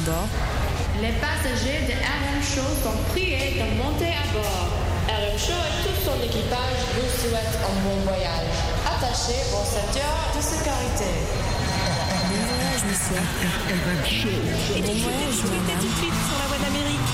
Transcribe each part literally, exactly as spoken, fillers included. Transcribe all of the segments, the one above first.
bord. Les passagers de R M Show sont priés de monter à bord. R M Show et tout son équipage vous souhaitent un bon voyage. Attachez vos ceintures de sécurité. Bon voyage, monsieur. R M Show. Et bon voyage, madame. Tout de suite sur la voie d'Amérique.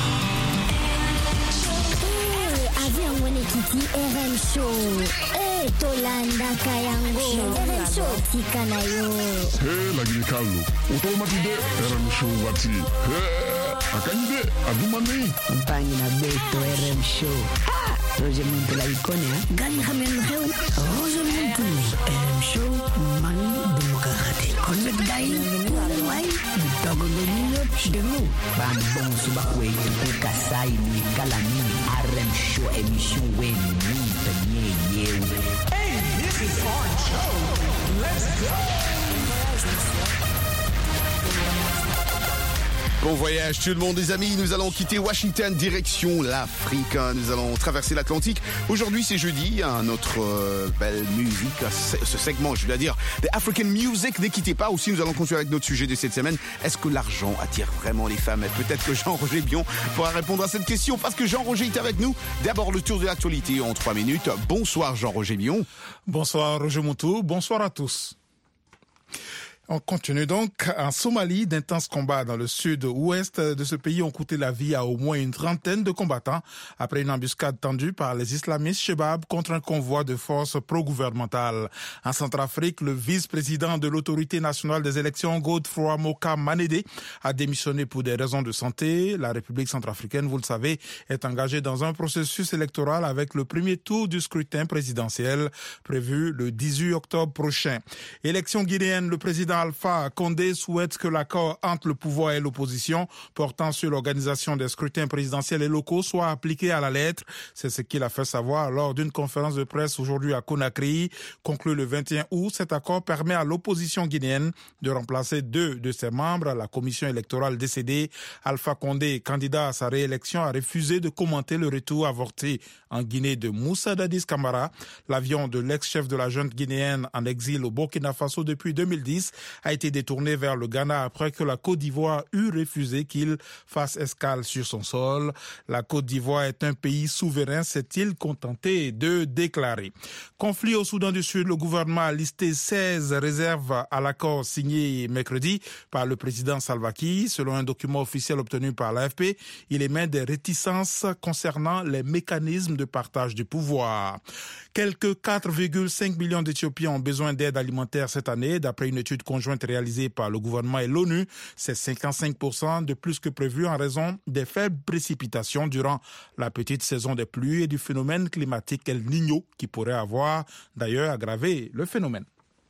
Avion Monekiti R M Show. Eh, Tolanda Kayango. R M Show Tikanayo. Hey, lagi kalu. Automatide R M Show wati. Hey, akanyide adumani. Compagnie na Beto R M Show. Ah, Roger Muntu la ikonia. Gani Hamen Heu. Roger Muntu. R M Show mani demokrati. Connect Dai. Wai. Bitogo domino chidemu. Bambon subakwe ukasai ni kalami. R M Show émission wen ni tanye yewe. Hey, this is our show. Let's go. Bon voyage tout le monde les amis, nous allons quitter Washington direction l'Afrique, nous allons traverser l'Atlantique. Aujourd'hui c'est jeudi, hein, notre euh, belle musique, ce segment je dois dire, The African Music, ne quittez pas. Aussi nous allons continuer avec notre sujet de cette semaine, est-ce que l'argent attire vraiment les femmes? Et peut-être que Jean-Roger Bion pourra répondre à cette question parce que Jean-Roger est avec nous. D'abord le tour de l'actualité en trois minutes. Bonsoir Jean-Roger Bion. Bonsoir Roger Moutou, bonsoir à tous. On continue donc. En Somalie, d'intenses combats dans le sud-ouest de ce pays ont coûté la vie à au moins une trentaine de combattants après une embuscade tendue par les islamistes Chebab contre un convoi de forces pro-gouvernementales. En Centrafrique, le vice-président de l'autorité nationale des élections, Godefroy Moka Manede, a démissionné pour des raisons de santé. La République centrafricaine, vous le savez, est engagée dans un processus électoral avec le premier tour du scrutin présidentiel prévu le dix-huit octobre prochain. Élection guinéenne, le président Alpha Condé souhaite que l'accord entre le pouvoir et l'opposition portant sur l'organisation des scrutins présidentiels et locaux soit appliqué à la lettre. C'est ce qu'il a fait savoir lors d'une conférence de presse aujourd'hui à Conakry. Conclu le vingt et un août, cet accord permet à l'opposition guinéenne de remplacer deux de ses membres à la commission électorale décédée. Alpha Condé, candidat à sa réélection, a refusé de commenter le retour avorté en Guinée de Moussa Dadis Camara. L'avion de l'ex-chef de la junte guinéenne en exil au Burkina Faso depuis deux mille dix a été détourné vers le Ghana après que la Côte d'Ivoire eut refusé qu'il fasse escale sur son sol. La Côte d'Ivoire est un pays souverain, s'est-il contenté de déclarer. Conflit au Soudan du Sud, le gouvernement a listé seize réserves à l'accord signé mercredi par le président Salva Kiir. Selon un document officiel obtenu par l'A F P, il émet des réticences concernant les mécanismes de partage du pouvoir. Quelques quatre virgule cinq millions d'Éthiopiens ont besoin d'aide alimentaire cette année, d'après une étude conjointe réalisée par le gouvernement et l'ONU. C'est cinquante-cinq pour cent de plus que prévu en raison des faibles précipitations durant la petite saison des pluies et du phénomène climatique El Niño qui pourrait avoir d'ailleurs aggravé le phénomène.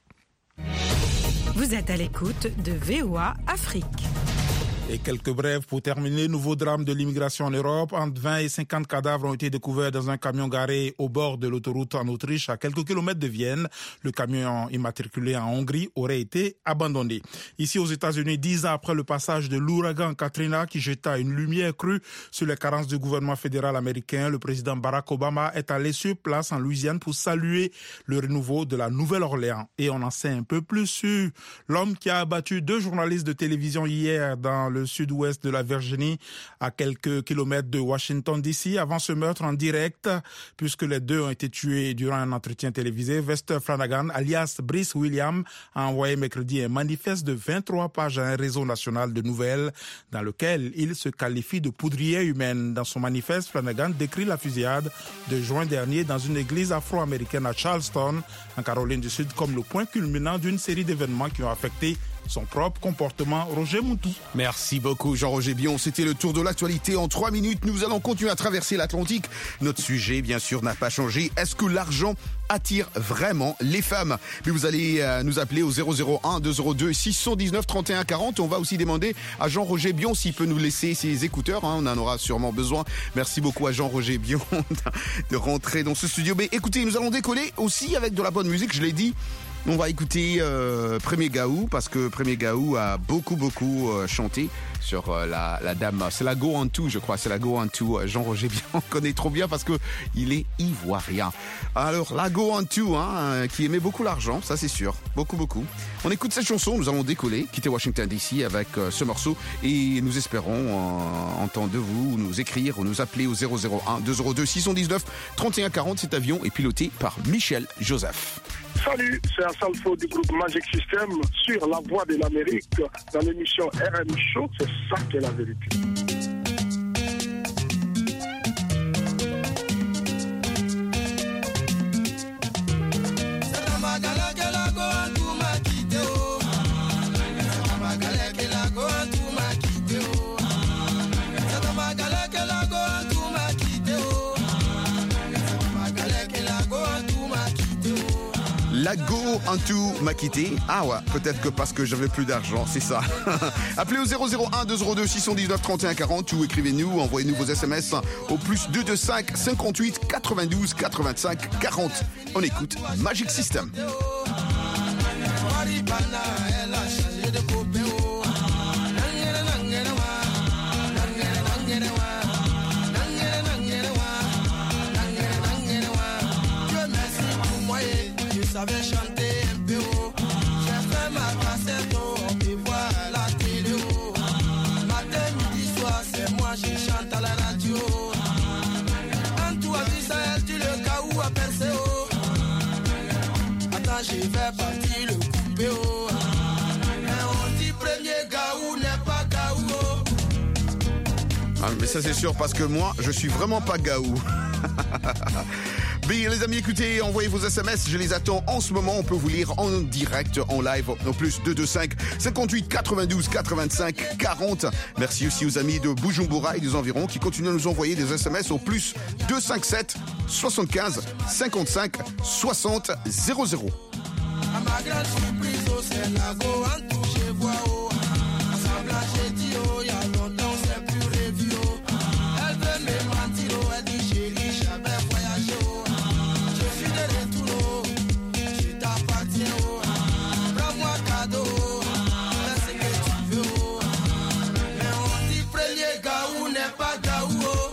Vous êtes à l'écoute de V O A Afrique. Et quelques brèves pour terminer. Nouveau drame de l'immigration en Europe. Entre vingt et cinquante cadavres ont été découverts dans un camion garé au bord de l'autoroute en Autriche, à quelques kilomètres de Vienne. Le camion immatriculé en Hongrie aurait été abandonné. Ici aux États-Unis, dix ans après le passage de l'ouragan Katrina qui jeta une lumière crue sur les carences du gouvernement fédéral américain, le président Barack Obama est allé sur place en Louisiane pour saluer le renouveau de la Nouvelle-Orléans. Et on en sait un peu plus sur l'homme qui a abattu deux journalistes de télévision hier dans le le sud-ouest de la Virginie, à quelques kilomètres de Washington D C. Avant ce meurtre en direct, puisque les deux ont été tués durant un entretien télévisé, Vester Flanagan, alias Brice Williams, a envoyé mercredi un manifeste de vingt-trois pages à un réseau national de nouvelles dans lequel il se qualifie de poudrière humaine. Dans son manifeste, Flanagan décrit la fusillade de juin dernier dans une église afro-américaine à Charleston, en Caroline du Sud, comme le point culminant d'une série d'événements qui ont affecté son propre comportement. Roger Moutou. Merci beaucoup Jean-Roger Bion. C'était le tour de l'actualité en trois minutes. Nous allons continuer à traverser l'Atlantique. Notre sujet, bien sûr, n'a pas changé. Est-ce que l'argent attire vraiment les femmes? Mais vous allez euh, nous appeler au zéro zéro un deux zéro deux six un neuf trente et un quarante. On va aussi demander à Jean-Roger Bion s'il peut nous laisser ses écouteurs. Hein. On en aura sûrement besoin. Merci beaucoup à Jean-Roger Bion de rentrer dans ce studio. Mais écoutez, nous allons décoller aussi avec de la bonne musique. Je l'ai dit. On va écouter euh, Premier Gaou parce que Premier Gaou a beaucoup beaucoup euh, chanté sur euh, la, la dame. C'est la Go en tout, je crois. C'est la Go en tout. Jean-Roger bien, on connaît trop bien parce que il est ivoirien. Alors la Go en tout, hein, qui aimait beaucoup l'argent, ça c'est sûr, beaucoup beaucoup. On écoute cette chanson. Nous allons décoller, quitter Washington D C avec euh, ce morceau et nous espérons euh, entendre de vous nous écrire ou nous appeler au zéro zéro un deux zéro deux six cent dix-neuf trente et un quarante. Cet avion est piloté par Michel Joseph. Salut, c'est Hassan Fo du groupe Magic System sur La Voix de l'Amérique dans l'émission R M Show. C'est ça qui est la vérité. La Go en tout m'a quitté. Ah ouais, peut-être que parce que j'avais plus d'argent, c'est ça. Appelez au zéro zéro un deux zéro deux six cent dix-neuf trente et un quarante ou écrivez-nous, envoyez-nous vos S M S au plus deux deux cinq cinquante-huit quatre-vingt-douze quatre-vingt-cinq quarante. On écoute Magic System. J'avais chanté un peu haut, j'ai fait ma cassette haut, on peut voir à la télé haut. Matin, midi, soir, c'est moi, je chante à la radio. En tout à Israël, tu le cas où à percer haut. Attends, je vais partir le couper haut. Mais on dit premier gaou n'est pas gaou. Ah, mais ça c'est sûr parce que moi, je suis vraiment pas gaou. Bien, les amis, écoutez, envoyez vos S M S, je les attends en ce moment. On peut vous lire en direct, en live, au plus deux deux cinq cinquante-huit quatre-vingt-douze quatre-vingt-cinq quarante. Merci aussi aux amis de Bujumbura et des environs qui continuent à nous envoyer des S M S au plus deux cent cinquante-sept soixante-quinze cinquante-cinq soixante zéro zéro. À ma grande surprise, oh, c'est la go en tout, je vois, oh. Assemblage, j'ai dit, oh, y'a longtemps, c'est plus revu, oh. Elle veut me mentir, oh, elle dit, chérie, j'avais voyagé, oh. Je suis de retour, oh. Je t'appartiens, oh. Prends-moi cadeau, oh. Fais ce que tu veux, oh. Mais on dit, premier gaou n'est pas gaou, oh.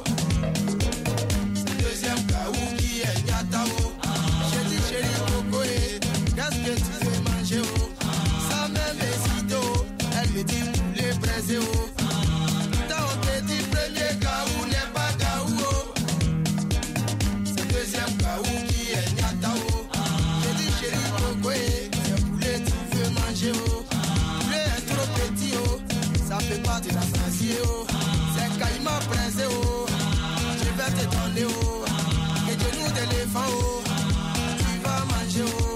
C'est deuxième gaou qui est gata, oh. J'ai dit, chérie, coco, eh. Qu'est-ce que tu veux manger, oh? Ça même hésite, oh. Elle me dit poulet braisé, oh. Putain, on te dit premier gaou n'est pas gaou, oh. C'est deuxième gaou qui est nyata, oh. J'ai dit chérie coco, eh. C'est poulet tu veux manger, oh. Poulet est trop petit, oh. Ça peut pas te rassasier, oh. C'est caïman braisé, oh. Je vais te donner, oh. Et genoux d'éléphant, oh. Tu vas manger, oh.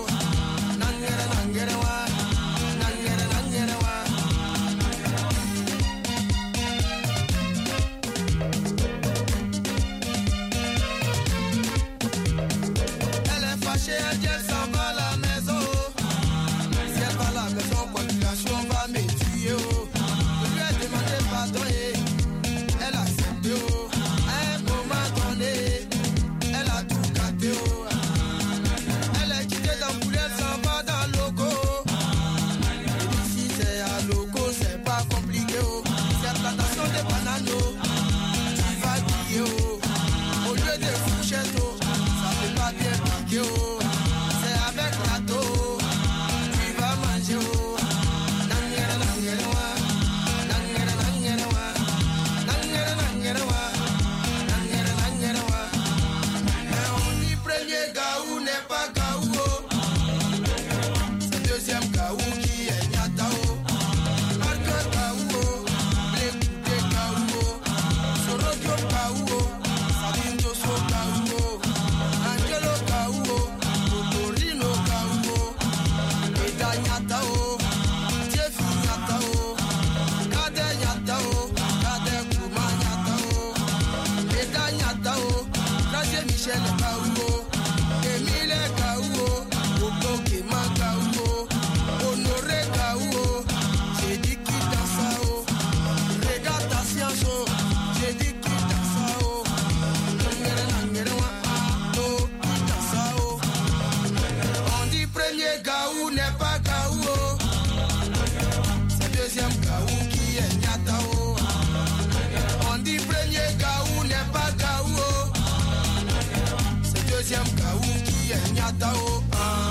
Gaou Atao.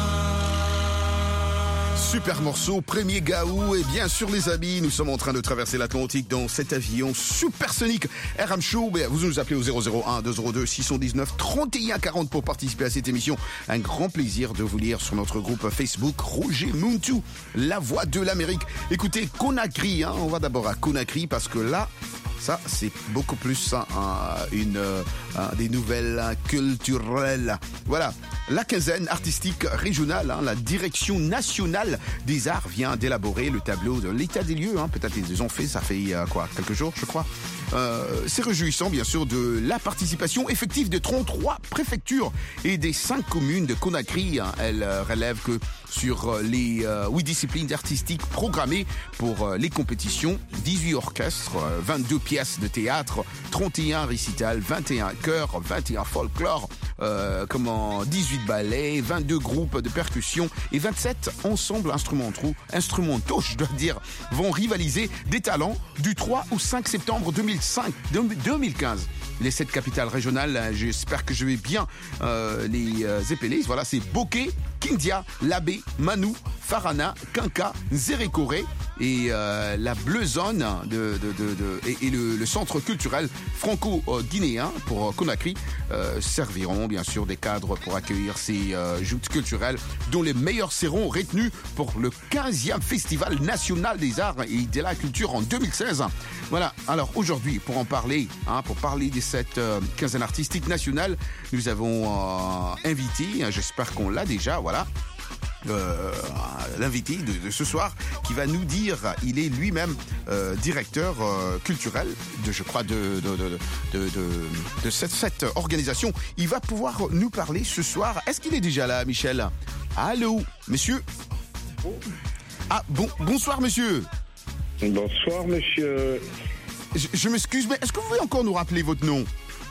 Super morceau, premier Gaou, et bien sûr les amis, nous sommes en train de traverser l'Atlantique dans cet avion supersonique R M Show. Vous nous appelez au zéro zéro un deux zéro deux six cent dix-neuf trente et un quarante pour participer à cette émission. Un grand plaisir de vous lire sur notre groupe Facebook Roger Muntu, la voix de l'Amérique. Écoutez, Conakry, hein, on va d'abord à Conakry parce que là, ça, c'est beaucoup plus hein, une, euh, des nouvelles culturelles. Voilà, la quinzaine artistique régionale, hein, la direction nationale des arts vient d'élaborer le tableau de l'état des lieux. Hein, peut-être ils ont fait, ça fait euh, quoi, quelques jours, je crois. Euh, c'est réjouissant, bien sûr, de la participation effective de trente-trois préfectures et des cinq communes de Conakry. Hein. Elle euh, relève que sur les euh, huit disciplines artistiques programmées pour euh, les compétitions, dix-huit orchestres, euh, vingt-deux pièces de théâtre, trente et un récitals, vingt et un chœurs, vingt et un folklore, euh, comment, dix-huit ballets, vingt-deux groupes de percussion et vingt-sept ensembles instrumentaux, instrumentaux, je dois dire, vont rivaliser des talents du trois au cinq septembre deux mille quinze. Les sept capitales régionales, j'espère que je vais bien euh, les euh, épeler. Voilà, c'est Bokeh, Kindia, Labé, Manou, Farana, Kanka, Nzerekore et euh, la Bleu Zone de, de, de, de, et, et le, le centre culturel franco-guinéen pour Conakry euh, serviront bien sûr des cadres pour accueillir ces euh, joutes culturelles dont les meilleurs seront retenus pour le quinzième Festival national des arts et de la culture en deux mille seize. Voilà, alors aujourd'hui pour en parler, hein, pour parler de cette euh, quinzaine artistique nationale, nous avons euh, invité, hein, j'espère qu'on l'a déjà, voilà. Euh, l'invité de, de ce soir qui va nous dire, il est lui-même euh, directeur euh, culturel de, je crois, de, de, de, de, de, de cette, cette organisation. Il va pouvoir nous parler ce soir. Est-ce qu'il est déjà là, Michel? Allô, monsieur? Ah, bon, bonsoir, monsieur. Bonsoir, monsieur. Je, je m'excuse, mais est-ce que vous pouvez encore nous rappeler votre nom?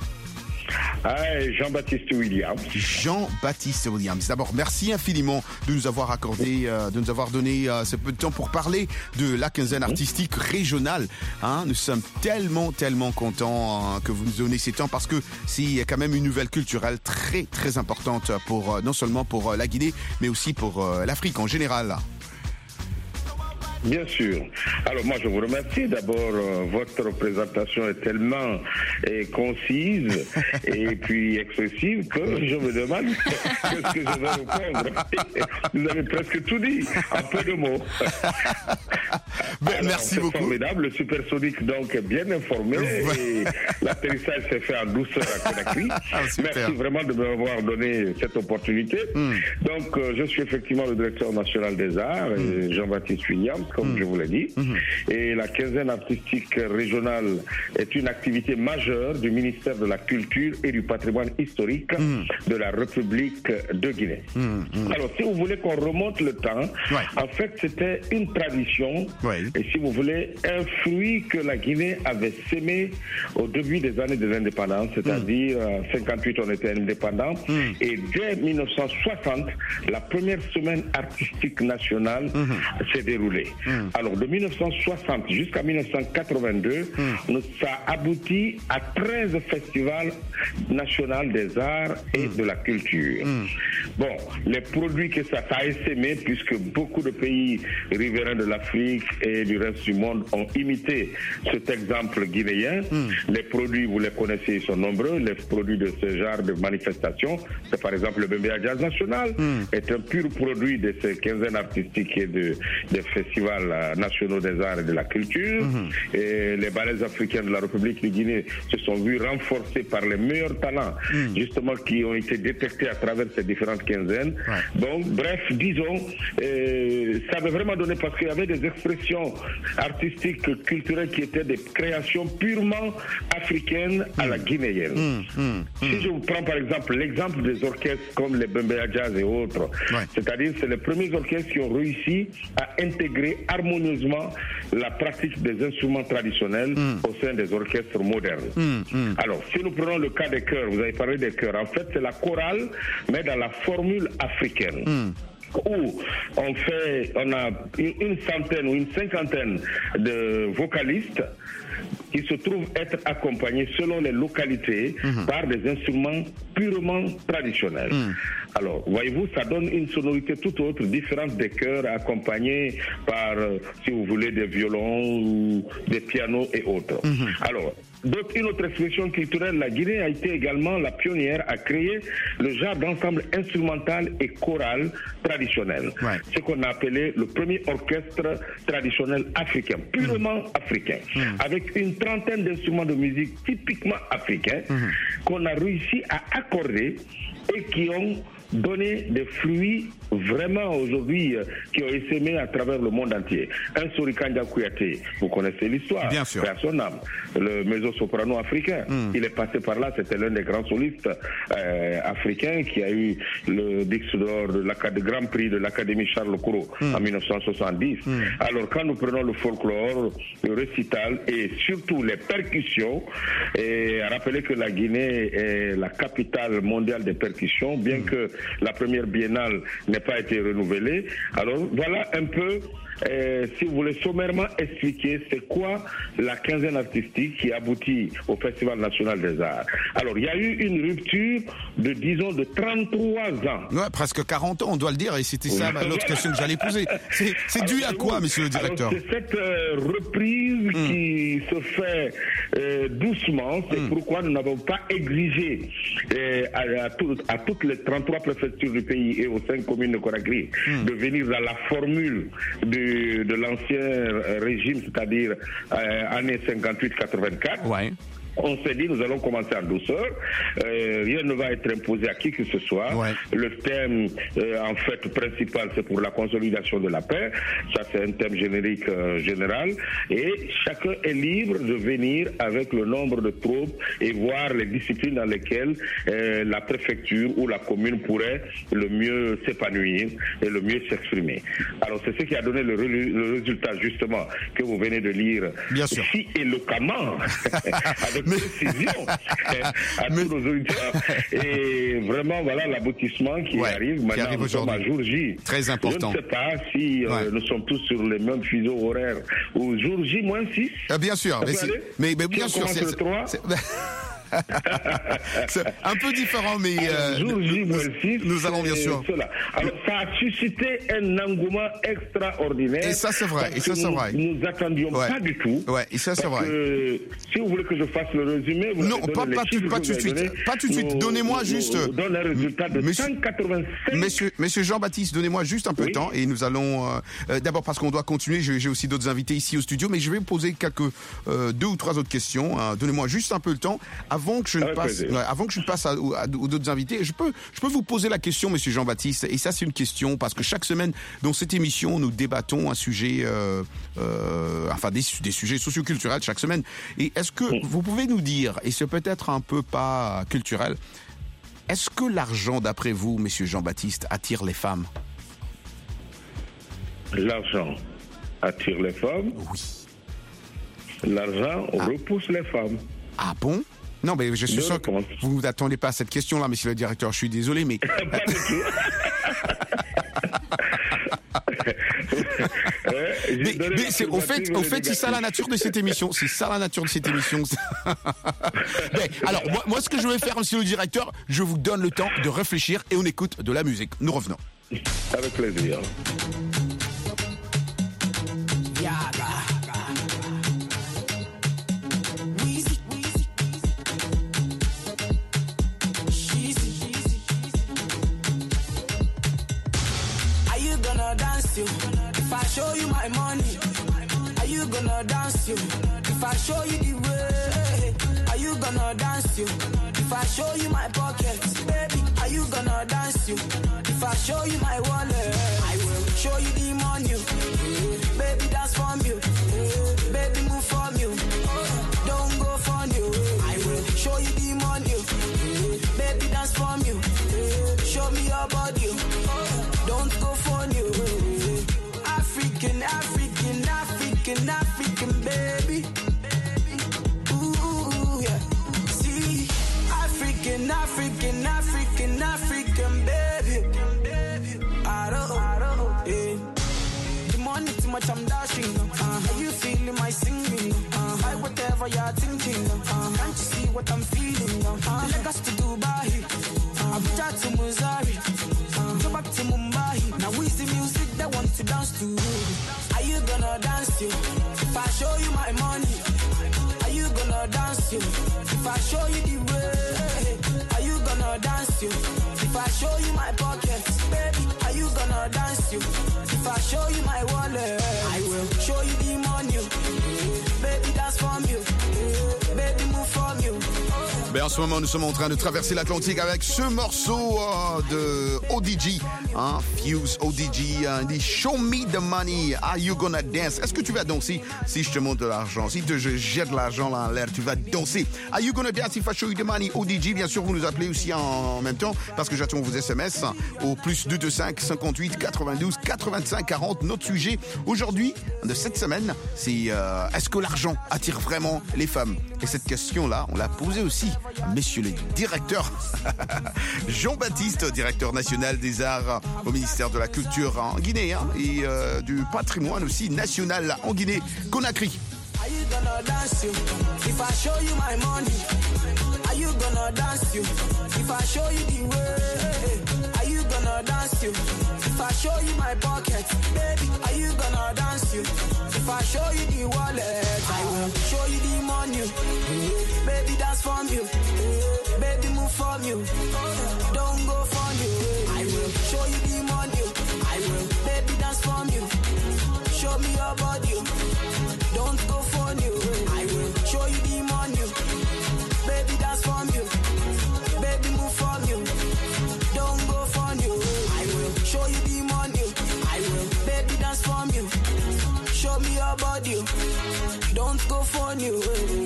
Ah, Jean-Baptiste Williams. Jean-Baptiste Williams. D'abord, merci infiniment de nous avoir accordé, euh, de nous avoir donné euh, ce peu de temps pour parler de la quinzaine artistique régionale. Hein, nous sommes tellement, tellement contents hein, que vous nous donnez ces temps parce que c'est quand même une nouvelle culturelle très, très importante pour euh, non seulement pour euh, la Guinée, mais aussi pour euh, l'Afrique en général. Bien sûr. Alors moi je vous remercie. D'abord euh, votre présentation est tellement euh, concise et puis expressive que je me demande qu'est-ce que je vais répondre. Vous avez presque tout dit en peu de mots. Ben, Alors, merci c'est beaucoup. Formidable. Le supersonique donc est bien informé et l'atterrissage s'est fait en douceur à Conakry. Ah, merci vraiment de m'avoir donné cette opportunité. Mm. Donc euh, je suis effectivement le directeur national des arts, mm. Jean-Baptiste Williams, comme mmh. je vous l'ai dit. Mmh. Et la quinzaine artistique régionale est une activité majeure du ministère de la Culture et du Patrimoine historique mmh. de la République de Guinée. Mmh. Alors, si vous voulez qu'on remonte le temps, ouais. en fait, c'était une tradition, ouais. et si vous voulez, un fruit que la Guinée avait sémé au début des années de l'indépendance, c'est-à-dire en mmh. cinquante-huit, on était indépendant, mmh. et dès mille neuf cent soixante, la première semaine artistique nationale mmh. s'est déroulée. Mmh. Alors, de mille neuf cent soixante jusqu'à mille neuf cent quatre-vingt-deux, mmh. ça aboutit à treize festivals nationaux des arts et mmh. de la culture. Mmh. Bon, les produits que ça, ça a essaimé, puisque beaucoup de pays riverains de l'Afrique et du reste du monde ont imité cet exemple guinéen. Mmh. Les produits, vous les connaissez, ils sont nombreux. Les produits de ce genre de manifestation, c'est par exemple le Bembea Jazz National, mmh. est un pur produit de ces quinzaines artistiques et de, des festivals nationaux des arts et de la culture. Mmh. Et les ballets africains de la République de Guinée se sont vus renforcés par les meilleurs talents, mmh. justement, qui ont été détectés à travers ces différentes quinzaines. Ouais. Donc, bref, disons, euh, ça avait vraiment donné, parce qu'il y avait des expressions artistiques, culturelles qui étaient des créations purement africaines mmh. à la guinéenne. Mmh. Mmh. Si je vous prends par exemple l'exemple des orchestres comme les Bembea Jazz et autres, ouais. c'est-à-dire c'est les premiers orchestres qui ont réussi à intégrer harmonieusement la pratique des instruments traditionnels mmh. au sein des orchestres modernes. Mmh. Mmh. Alors, si nous prenons le cas des chœurs, vous avez parlé des chœurs, en fait c'est la chorale, mais dans la formule africaine. Mmh. Où on fait, on a une centaine ou une cinquantaine de vocalistes qui se trouvent être accompagnés selon les localités mmh. par des instruments purement traditionnels. Mmh. Alors, voyez-vous, ça donne une sonorité tout autre, différente des chœurs, accompagnés par, euh, si vous voulez, des violons ou des pianos et autres. Mmh. Alors, donc, une autre expression culturelle, la Guinée a été également la pionnière à créer le genre d'ensemble instrumental et choral traditionnel. Ouais. Ce qu'on a appelé le premier orchestre traditionnel africain, purement mmh. africain, mmh. avec une trentaine d'instruments de musique typiquement africains mmh. qu'on a réussi à accorder et qui ont donné des fruits vraiment aujourd'hui euh, qui ont essaimé à travers le monde entier. Un Sorikanja Kouyaté, vous connaissez l'histoire, bien sûr, son âme, le mezzo-soprano africain. Mm. Il est passé par là, c'était l'un des grands solistes euh, africains qui a eu le disque d'or de l'Académie, Grand Prix de l'Académie Charles Cros mm. en mille neuf cent soixante-dix. Mm. Alors quand nous prenons le folklore, le récital et surtout les percussions, et à rappeler que la Guinée est la capitale mondiale des percussions, bien mm. que la première biennale n'ait pas été renouvelée. Alors voilà un peu, euh, si vous voulez sommairement expliquer, c'est quoi la quinzaine artistique qui aboutit au Festival national des arts. Alors il y a eu une rupture de, disons, de trente-trois ans. Ouais, presque quarante ans, on doit le dire, et c'était ça oui. l'autre question que j'allais poser. C'est, c'est dû à quoi, monsieur le directeur? Alors, c'est cette euh, reprise mm. qui se fait euh, doucement, c'est mm. pourquoi nous n'avons pas exigé euh, à, à, tout, à toutes les trente-trois préfectures du pays et aux cinq communes de Conakry mm. de venir dans la formule de, de l'ancien régime, c'est-à-dire euh, années cinquante-huit quatre-vingt-quatre. Ouais. On s'est dit, nous allons commencer en douceur. Euh, rien ne va être imposé à qui que ce soit. Ouais. Le thème, euh, en fait, principal, c'est pour la consolidation de la paix. Ça, c'est un thème générique euh, général. Et chacun est libre de venir avec le nombre de troupes et voir les disciplines dans lesquelles euh, la préfecture ou la commune pourrait le mieux s'épanouir et le mieux s'exprimer. Alors, c'est ce qui a donné le, le résultat, justement, que vous venez de lire si éloquemment, avec mais... précision à mais... tous nos auditeurs. Et vraiment, voilà l'aboutissement qui ouais, arrive. Maintenant, qui arrive nous sommes à jour J. Très important. Je ne sais pas si euh, ouais. nous sommes tous sur les mêmes fuseaux horaires. Ou jour J moins six. Ah, bien sûr. Mais, mais, mais bien sûr. C'est le trois. C'est un peu différent, mais euh, jour J, nous, six, nous allons bien sûr. Cela. Alors, ça a suscité un engouement extraordinaire. Et ça, c'est vrai. Et ça, c'est vrai. Nous n'attendions ouais. pas du tout. Ouais. Et ça, c'est vrai. Que, si vous voulez que je fasse le résumé, vous non, pas, pas, tout, pas tout de suite. Donné, pas tout de suite. Nous, donnez-moi nous, juste. Nous donne un résultat de monsieur, cent quatre-vingt-cinq. Monsieur, monsieur Jean-Baptiste, donnez-moi juste un peu oui. de temps et nous allons. Euh, d'abord parce qu'on doit continuer. J'ai, j'ai aussi d'autres invités ici au studio, mais je vais vous poser quelques euh, deux ou trois autres questions. Hein. Donnez-moi juste un peu le temps avant que je ne Avec passe. Ouais, avant que je passe à, à, à d'autres invités, je peux, je peux vous poser la question, monsieur Jean-Baptiste, et ça c'est une question parce que chaque semaine dans cette émission nous débattons un sujet, euh, euh, enfin des, des sujets socioculturels chaque semaine. Et est-ce que vous pouvez nous dire, et c'est peut-être un peu pas culturel, est-ce que l'argent, d'après vous, monsieur Jean-Baptiste, attire les femmes? L'argent attire les femmes. Oui. L'argent ah. repousse les femmes. Ah bon? Non, mais je suis de sûr que vous ne vous attendez pas à cette question-là, monsieur le directeur. Je suis désolé, mais... Pas du tout. mais, mais c'est, au fait, au fait, c'est ça la nature de cette émission. C'est ça la nature de cette émission. mais, alors, moi, moi, ce que je vais faire, monsieur le directeur, je vous donne le temps de réfléchir et on écoute de la musique. Nous revenons. Avec plaisir. If I show you my money, are you gonna dance you? If I show you the way, are you gonna dance you? If I show you my pockets, baby, are you gonna dance you? If I show you my wallet, I will show you the money. Baby, dance for me. Baby, move for me. Don't go for you. I will show you the money. Baby, dance for me. Show me your body. Don't go for you. African, African, African, African, baby. Ooh, yeah. See, African, African, African, African, baby. I don't, I don't, yeah. The money too much, I'm dashing. Uh, are you feeling my singing? Uh, buy whatever what you're thinking. Uh, can't you see what I'm feeling? Uh, Lagos to Dubai, uh, Abuja to Missouri, uh, go back to Mumbai. Now we see music that want to dance to. Are you gonna dance you? If I show you my money, are you gonna dance you? If I show you the way, are you gonna dance you? If I show you my pockets, baby, are you gonna dance you? If I show you my wallet, I will show you the money. Baby, dance from you. Baby, move from you. Ben en ce moment, nous sommes en train de traverser l'Atlantique avec ce morceau euh, de O D G, hein, Fuse O D G. Hein, il dit Show me the money, are you gonna dance? Est-ce que tu vas danser si je te montre de l'argent? Si te, je jette de l'argent là en l'air, tu vas danser. Are you gonna dance if I show you the money? O D G, bien sûr, vous nous appelez aussi en même temps parce que j'attends vos S M S au plus deux deux cinq, cinquante-huit, quatre-vingt-douze, quatre-vingt-cinq, quarante. Notre sujet aujourd'hui de cette semaine, c'est euh, est-ce que l'argent attire vraiment les femmes? Et cette question-là, on l'a posée aussi à monsieur le directeur Jean-Baptiste, directeur national des arts au ministère de la Culture en Guinée hein, et euh, du patrimoine aussi national en Guinée, Conakry. Are you gonna dance you? If I show you my money, are you gonna dance you? If I show you the way, are you gonna dance you? If I show you my pocket, baby, are you gonna dance you? If I show you the wallet, I will show you the money. Baby, dance from you. Baby, move from you. Don't go from you. I will show you the money. I will, baby, dance from you. Show me your body. Don't go for you. I will show you the money. Baby, dance from you. Baby, move from you. Don't go for you. I will show you the money. I will, baby, dance from you. Show me your body. Don't go for you.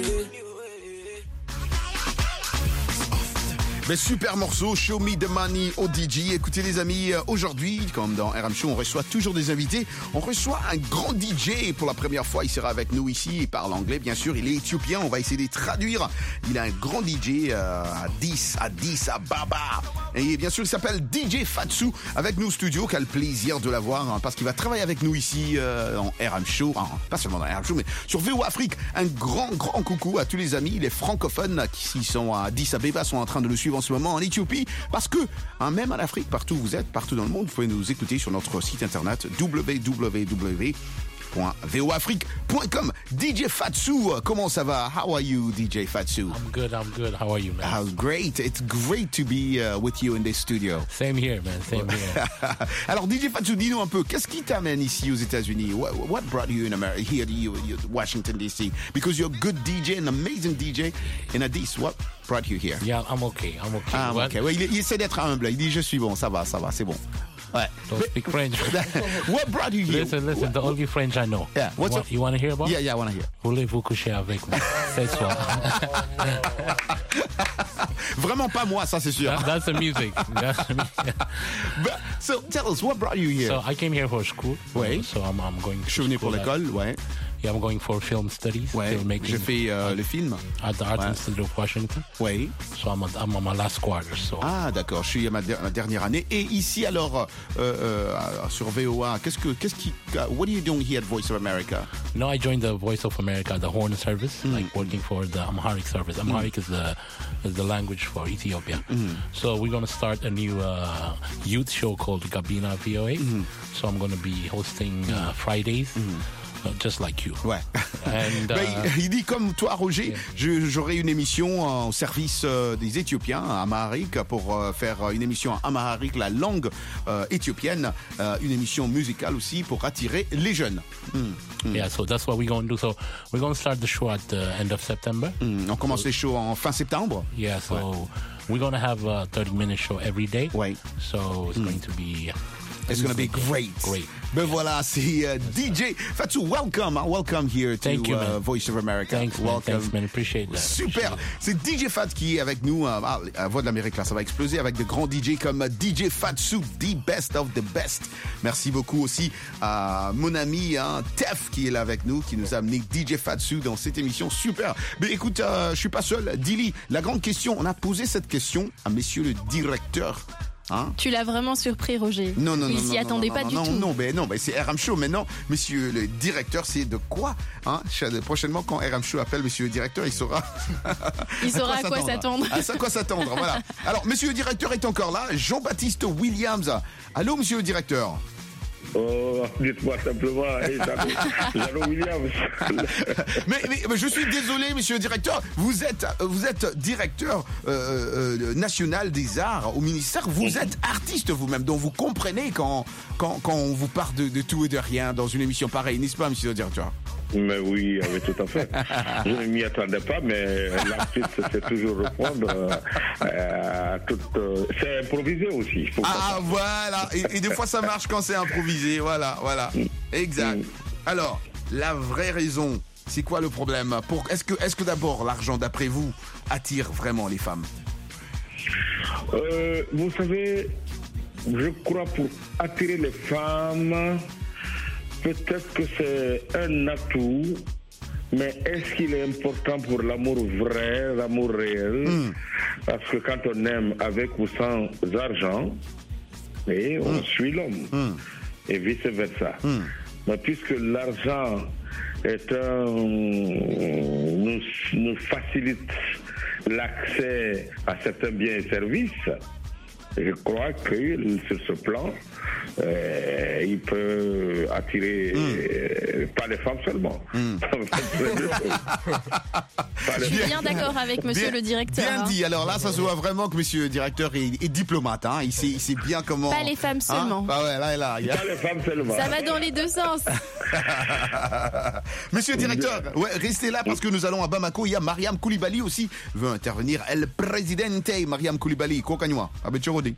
Mais super morceau, Show Me the Money, O D G. Écoutez les amis, aujourd'hui, comme dans R M Show, on reçoit toujours des invités. On reçoit un grand D J pour la première fois. Il sera avec nous ici. Il parle anglais, bien sûr. Il est éthiopien. On va essayer de traduire. Il a un grand D J euh, à Addis, Addis Ababa. Et bien sûr, il s'appelle D J Fatsu avec nous au studio. Quel plaisir de l'avoir hein, parce qu'il va travailler avec nous ici euh, en R M Show. Hein, pas seulement dans R M Show, mais sur V O Afrique. Un grand, grand coucou à tous les amis, les francophones qui sont à Addis Abeba, sont en train de le suivre en ce moment en Éthiopie, parce que hein, même en Afrique, partout où vous êtes, partout dans le monde, vous pouvez nous écouter sur notre site internet w w w point v o afrique point com. D J Fatsu, comment ça va? How are you, D J Fatsu? I'm good, I'm good. How are you, man? Oh, great. It's great to be uh, with you in this studio. Same here, man. Same here. Alors, D J Fatsu, dis-nous un peu, qu'est-ce qui t'amène ici aux États-Unis? What, what brought you in America, here to you, you, Washington, D C? Because you're a good D J, an amazing D J in Addis. What brought you here? Yeah, I'm okay. I'm okay. Ah, What? okay. Ouais, il, il essaie d'être humble. Il dit, je suis bon, ça va, ça va, c'est bon. Ouais. Don't speak French. What brought you here? Listen, listen, the only French I know. Yeah. What's What, up? you want to hear about? Yeah, yeah, I want to hear. Voulez-vous coucher avec moi? C'est ça. Vraiment pas moi, ça c'est sûr. That, that's the music. That's the music. But, so tell us, what brought you here? So I came here for school. Oui. So I'm, I'm going to Je suis venu pour school l'école, at, ouais. Yeah, I'm going for film studies. Ouais. Filmmaking. J'ai fait euh, le film. At the Art Ouais. Institute of Washington. Oui. So I'm, at, I'm on my last quarter. So. Ah d'accord, je suis à ma, der- ma dernière année. Et ici alors, euh, euh, sur V O A, qu'est-ce que, qu'est-ce qui, uh, what are you doing here at Voice of America? No, I joined the Voice of America, the Horn service, Mm. like working for the Amharic service. Amharic is the is the language for Ethiopia. Mm. So we're going to start a new uh, youth show called Gabina V O A. Mm. So I'm going to be hosting uh, Fridays. Uh, just like you. Ouais. And, Ben, uh, il, il dit comme toi, Roger, je- j'aurai une émission euh, au service euh, des Éthiopiens, à Amharique, pour euh, faire une émission en Amharique, la langue euh, éthiopienne, euh, une émission musicale aussi pour attirer les jeunes. Mm. Mm. Yeah, so that's what we're going to do. So we're going to start the show at the end of September. Mm. On commence les shows en fin septembre. Yeah, so we're going to have a thirty minute show every day. Ouais. So it's going to be... It's going to be great. Great. Ben voilà, c'est euh, D J Fatsu. Welcome, uh, welcome here to Thank you, uh, man. Voice of America. Thanks, man. Welcome. Thanks, man. Appreciate that. Super. C'est D J Fat qui est avec nous. Euh, ah, la Voix de l'Amérique, là, ça va exploser avec de grands D J comme D J Fatsu, the best of the best. Merci beaucoup aussi à mon ami hein, Tef qui est là avec nous, qui nous a amené D J Fatsu dans cette émission. Super. Mais écoute, euh, je suis pas seul. Dili, la grande question, on a posé cette question à messieurs le directeur Hein? Tu l'as vraiment surpris, Roger. Non, non, non. Il s'y non, attendait non, pas non, du non, tout. Non, mais non, mais c'est R M Show. Maintenant, monsieur le directeur, c'est de quoi hein? Prochainement, quand R M Show appelle monsieur le directeur, il saura. Il saura à quoi s'attendre. À quoi s'attendre, voilà. Alors, monsieur le directeur est encore là. Jean-Baptiste Williams. Allô, monsieur le directeur. Oh, dites-moi simplement, hey, Jeannot Williams. mais, mais, mais je suis désolé, monsieur le directeur. Vous êtes, vous êtes directeur euh, euh, national des arts au ministère. Vous êtes artiste vous-même, donc vous comprenez quand, quand, quand on vous parle de, de tout et de rien dans une émission pareille, n'est-ce pas, monsieur le directeur? Mais oui, oui, tout à fait. Je ne m'y attendais pas, mais l'artiste, c'est toujours reprendre. Euh, tout, euh, c'est improvisé aussi. Faut ah, voilà. Et, et des fois, ça marche quand c'est improvisé. Voilà, voilà. Exact. Mm. Alors, la vraie raison, c'est quoi le problème? Pour, est-ce que, est-ce que d'abord, l'argent, d'après vous, attire vraiment les femmes? euh, Vous savez, je crois pour attirer les femmes... Peut-être que c'est un atout, mais est-ce qu'il est important pour l'amour vrai, l'amour réel? Mm. Parce que quand on aime avec ou sans argent, et on mm. suit l'homme, mm. et vice-versa. Mm. Mais puisque l'argent est un, nous, nous facilite l'accès à certains biens et services, je crois que sur ce plan, euh, il peut attirer mm. euh, pas les femmes seulement. Mm. Je suis bien d'accord avec monsieur bien, le directeur. Bien hein. dit. Alors là, ça se voit vraiment que monsieur le directeur est, est diplomate. Hein. Il, sait, il sait bien comment... Pas les femmes seulement. Hein bah ouais, là, là, il y a... Pas les femmes seulement. Ça va dans les deux sens. Monsieur le directeur, ouais, restez là parce que nous allons à Bamako. Il y a Mariam Koulibaly aussi veut intervenir. El Presidente Mariam Koulibaly. Kokanywa. Abetchorodi.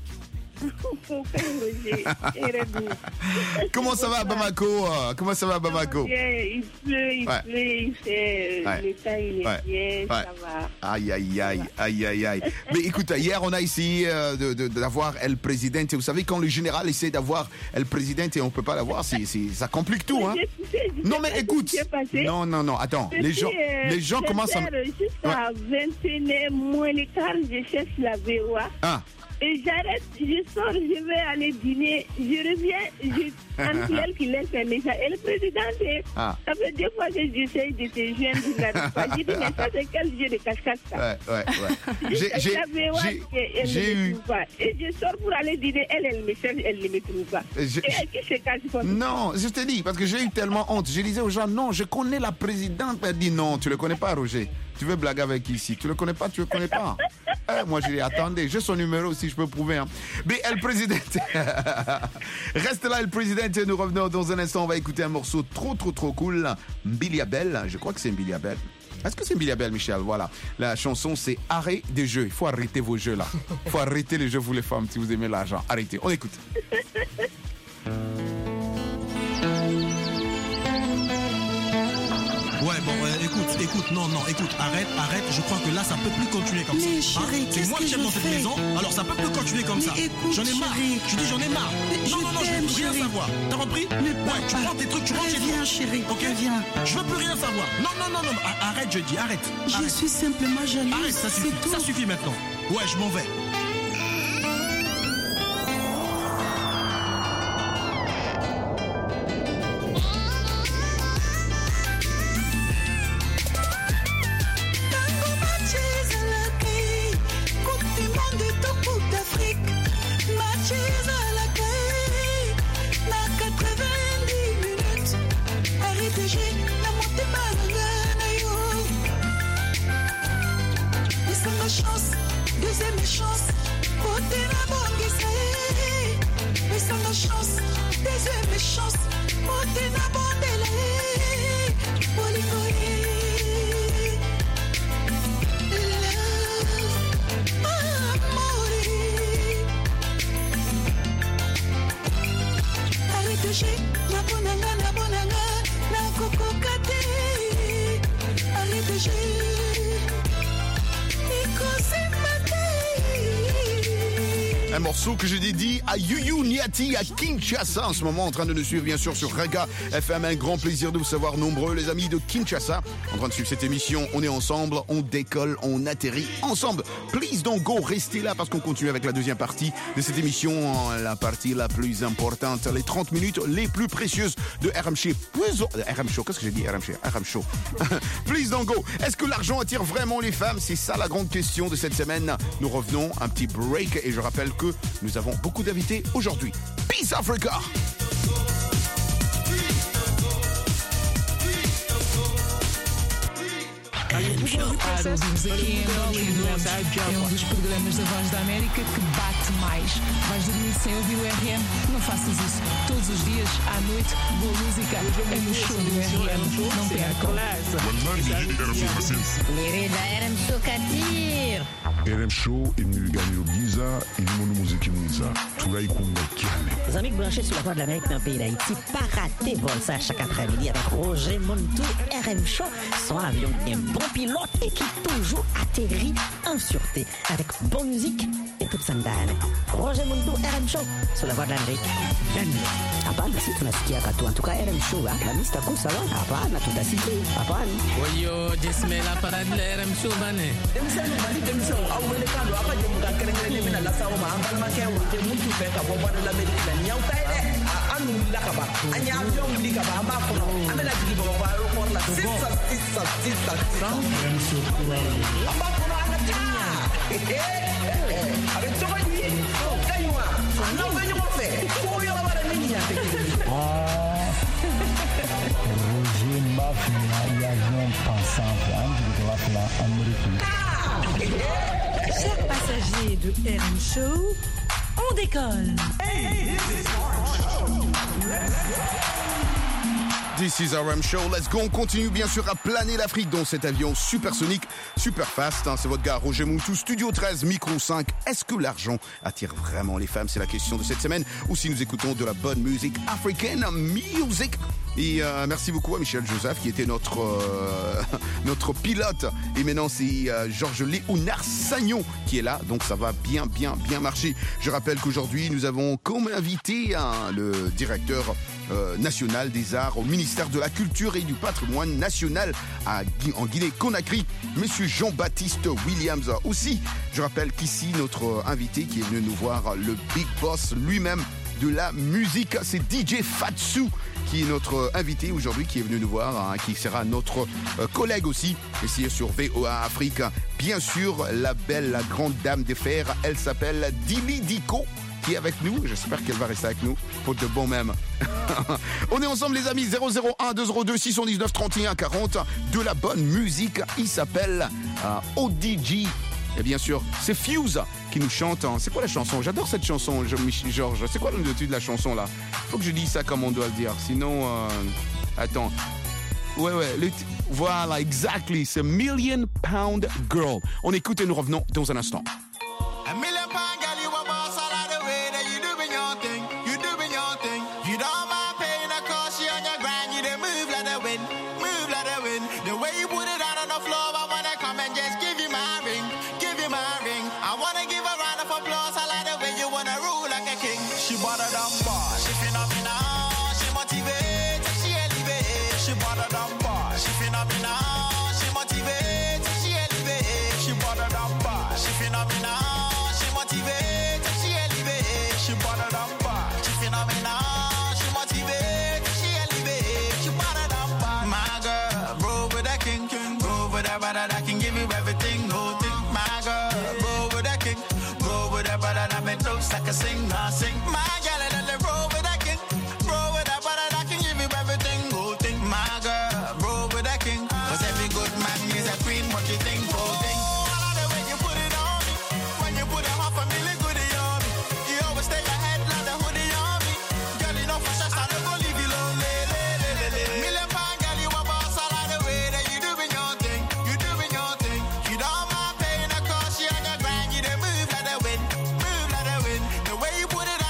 Comment ça va à Bamako? Comment ça va à Bamako? Il pleut, il ouais. pleut, il fait, ouais. le temps il est ouais. bien, ouais. ça va. Aïe, aïe, aïe, aïe, aïe, aïe. Mais écoute, hier on a essayé de, de, d'avoir El Presidente. Vous savez, quand le général essaie d'avoir El Presidente et on ne peut pas l'avoir, c'est, c'est, ça complique tout. Hein. Je sais, je non, mais écoute. Non, non, non, attends. Les gens, les gens commencent à. Jusqu'à vingt et une heures moins le quart, je cherche la V O A. Ah. Et j'arrête, je sors, je vais aller dîner, je reviens, je Anne-Claire qui laisse un message. Et le président, ah. ça fait deux fois que j'essaie de te joindre, il n'arrive pas. J'ai dit, mais ça, c'est quel jeu de cache-cache ça? Ouais, ouais, ouais. j'ai, j'ai, j'ai, j'ai eu... pas. Et je sors pour aller dîner, elle, elle me cherche, elle ne me trouve pas. Je, et elle qui se cache pas. Non, je te dis, parce que j'ai eu tellement honte. Je disais aux gens, non, je connais la présidente. Elle dit, non, tu ne le connais pas, Roger. Tu veux blaguer avec qui ici? Tu ne le connais pas, tu ne le connais pas. Eh, moi, je dis, attendez, j'ai son numéro si je peux prouver. Hein. Mais El Presidente. Reste là, El Presidente. Nous revenons dans un instant. On va écouter un morceau trop, trop, trop cool. Mbiliabel. Je crois que c'est Mbiliabel. Est-ce que c'est Mbiliabel, Michel? Voilà. La chanson, c'est Arrêt des jeux. Il faut arrêter vos jeux, là. Il faut arrêter les jeux, vous les femmes, si vous aimez l'argent. Arrêtez. On écoute. Ouais, bon, euh, écoute, écoute, non, non, écoute, arrête, arrête, je crois que là, ça peut plus continuer comme mais ça. Chérie, hein? C'est moi qui aime dans cette maison, alors ça peut plus continuer comme mais ça. Écoute, j'en ai marre, chérie. je dis j'en ai marre. Mais non, non, non, je veux plus rien savoir. T'as compris? Mais ouais, tu prends tes trucs, tu rentres chez toi. Viens, chérie, ok? Viens. Je veux plus rien savoir. Non, non, non, non, arrête, je dis, arrête. Je arrête. suis simplement jalouse. Arrête, ça suffit, ça suffit maintenant. Ouais, je m'en vais. Un morceau que j'ai dédié à Yuyu Niati à Kinshasa en ce moment, en train de nous suivre bien sûr sur Rega F M. Un grand plaisir de vous savoir nombreux, les amis de Kinshasa, en train de suivre cette émission. On est ensemble, on décolle, on atterrit ensemble. Please don't go, restez là parce qu'on continue avec la deuxième partie de cette émission, la partie la plus importante, les trente minutes les plus précieuses de R M Show. R M Show, qu'est-ce que j'ai dit R M Show R M Show. Please don't go. Est-ce que l'argent attire vraiment les femmes? C'est ça la grande question de cette semaine. Nous revenons, un petit break et je rappelle que nous avons beaucoup d'invités aujourd'hui. Peace Africa! Ouvimos aqui em Berlim, é um dos programas da Voz da América que bate mais. Vais dormir sem ouvir o R M? Não faças isso. Todos os dias, à noite, boa música é no show do R M. Não percam. Lirik R M Show Katir. R M Show ini ganyo giza, ini mono muziki mwiza. Tulai kunga kiane. Les amis branchés sur la Voix de l'Amérique dans le pays d'Haïti, pas rater vol ça chaque après-midi avec Roger Montou, R M Show, son avion qui est un bon pilote et qui toujours atterrit en sûreté avec bonne musique et toute sa ndani. Roger Montou, R M Show, sur la Voix de l'Amérique. Hapana, si tunasikia katu. En tout cas, R M Show, la mista kusa wa. Hapana, tutasikia. Hapana. Oyo, jisme la parade la R M Show bane. Emisano mali demisano awele kando apa jemuka kerengere ni mina la sawo ma ambal ma ke wote muntu fe ka Voix de l'Amérique la nyaw tayde anu la ka ba anya avion li ka ba ma ko amela digi bo ba ko la sissa sissa sissa R M Show amba ko na ta eh avec toi lui kaywa non venyo mo fe ko yo la bara ni ya Roger Mafia, il y a un pensant, je vais te la Amérique. Chers passagers de R M Show, on décolle. This is R M Show, let's go, on continue bien sûr à planer l'Afrique dans cet avion supersonique, super fast, hein, c'est votre gars Roger Montou, Studio treize, Micro cinq. Est-ce que l'argent attire vraiment les femmes? C'est la question de cette semaine, ou si nous écoutons de la bonne musique africaine, music. Et euh, merci beaucoup à Michel Joseph qui était notre euh, notre pilote. Et maintenant c'est euh, Georges Léonard Sagnon qui est là. Donc ça va bien bien bien marcher. Je rappelle qu'aujourd'hui nous avons comme invité hein, le directeur euh, national des arts au ministère de la Culture et du Patrimoine national à, en Guinée-Conakry, Monsieur Jean-Baptiste Williams. Aussi, je rappelle qu'ici notre invité qui est venu nous voir, le Big Boss lui-même de la musique, c'est D J Fatsu qui est notre invité aujourd'hui, qui est venu nous voir, hein, qui sera notre euh, collègue aussi, ici sur V O A Afrique. Bien sûr, la belle, la grande dame des fers, elle s'appelle Dili Diko, qui est avec nous. J'espère qu'elle va rester avec nous, pour de bon même. On est ensemble les amis, zéro zéro un deux zéro deux six un neuf trente et un quarante, de la bonne musique. Il s'appelle euh, O D G. Et bien sûr, c'est Fuse qui nous chante. Hein. C'est quoi la chanson? J'adore cette chanson, Georges. C'est quoi le titre de la chanson là? Faut que je dise ça comme on doit le dire. Sinon, euh... attends. Ouais, ouais. Le t... Voilà, exactly. C'est Million Pound Girl. On écoute et nous revenons dans un instant. A million pound girl, you a boss all of the way that you doing your thing. You doing your thing. You don't mind paying the cost, you on your grind. You don't move like the wind. Move like the wind. The way you put it out on the floor, I wanna come and just give you my ring. My ring. I wanna give a round of applause. I like the way you wanna rule like a king. She bought a dumb bar. She phenomenal. She motivates. She elevates. She bought a dumb bar. She phenomenal. She motivates. She elevates. She bought a dumb bar. She phenomenal. She motivates. She elevates. She bought a dumb bar. She phenomenal. She motivates. She elevates. She bought a dumb bar. My girl, roll with that king, king. Roll with that brother that can give you everything. No thing. My girl, roll with that king, roll with that brother that make notes like a sing, I sing. My girl, and then roll with that king, roll with that brother that can give you everything, go think. My girl, roll with that king, 'cause every good man is a queen. What you think, go think. I love the way you put it on me, when you put it half a million goodie on me. You always stay ahead like the hoodie on me. Girl, you know for sure I never leave you lonely. Million pound girl, you a boss. I love the way that you doing your thing, you doing your thing. You don't mind. She on your grind, you don't move like the wind, move like the wind. The way you put it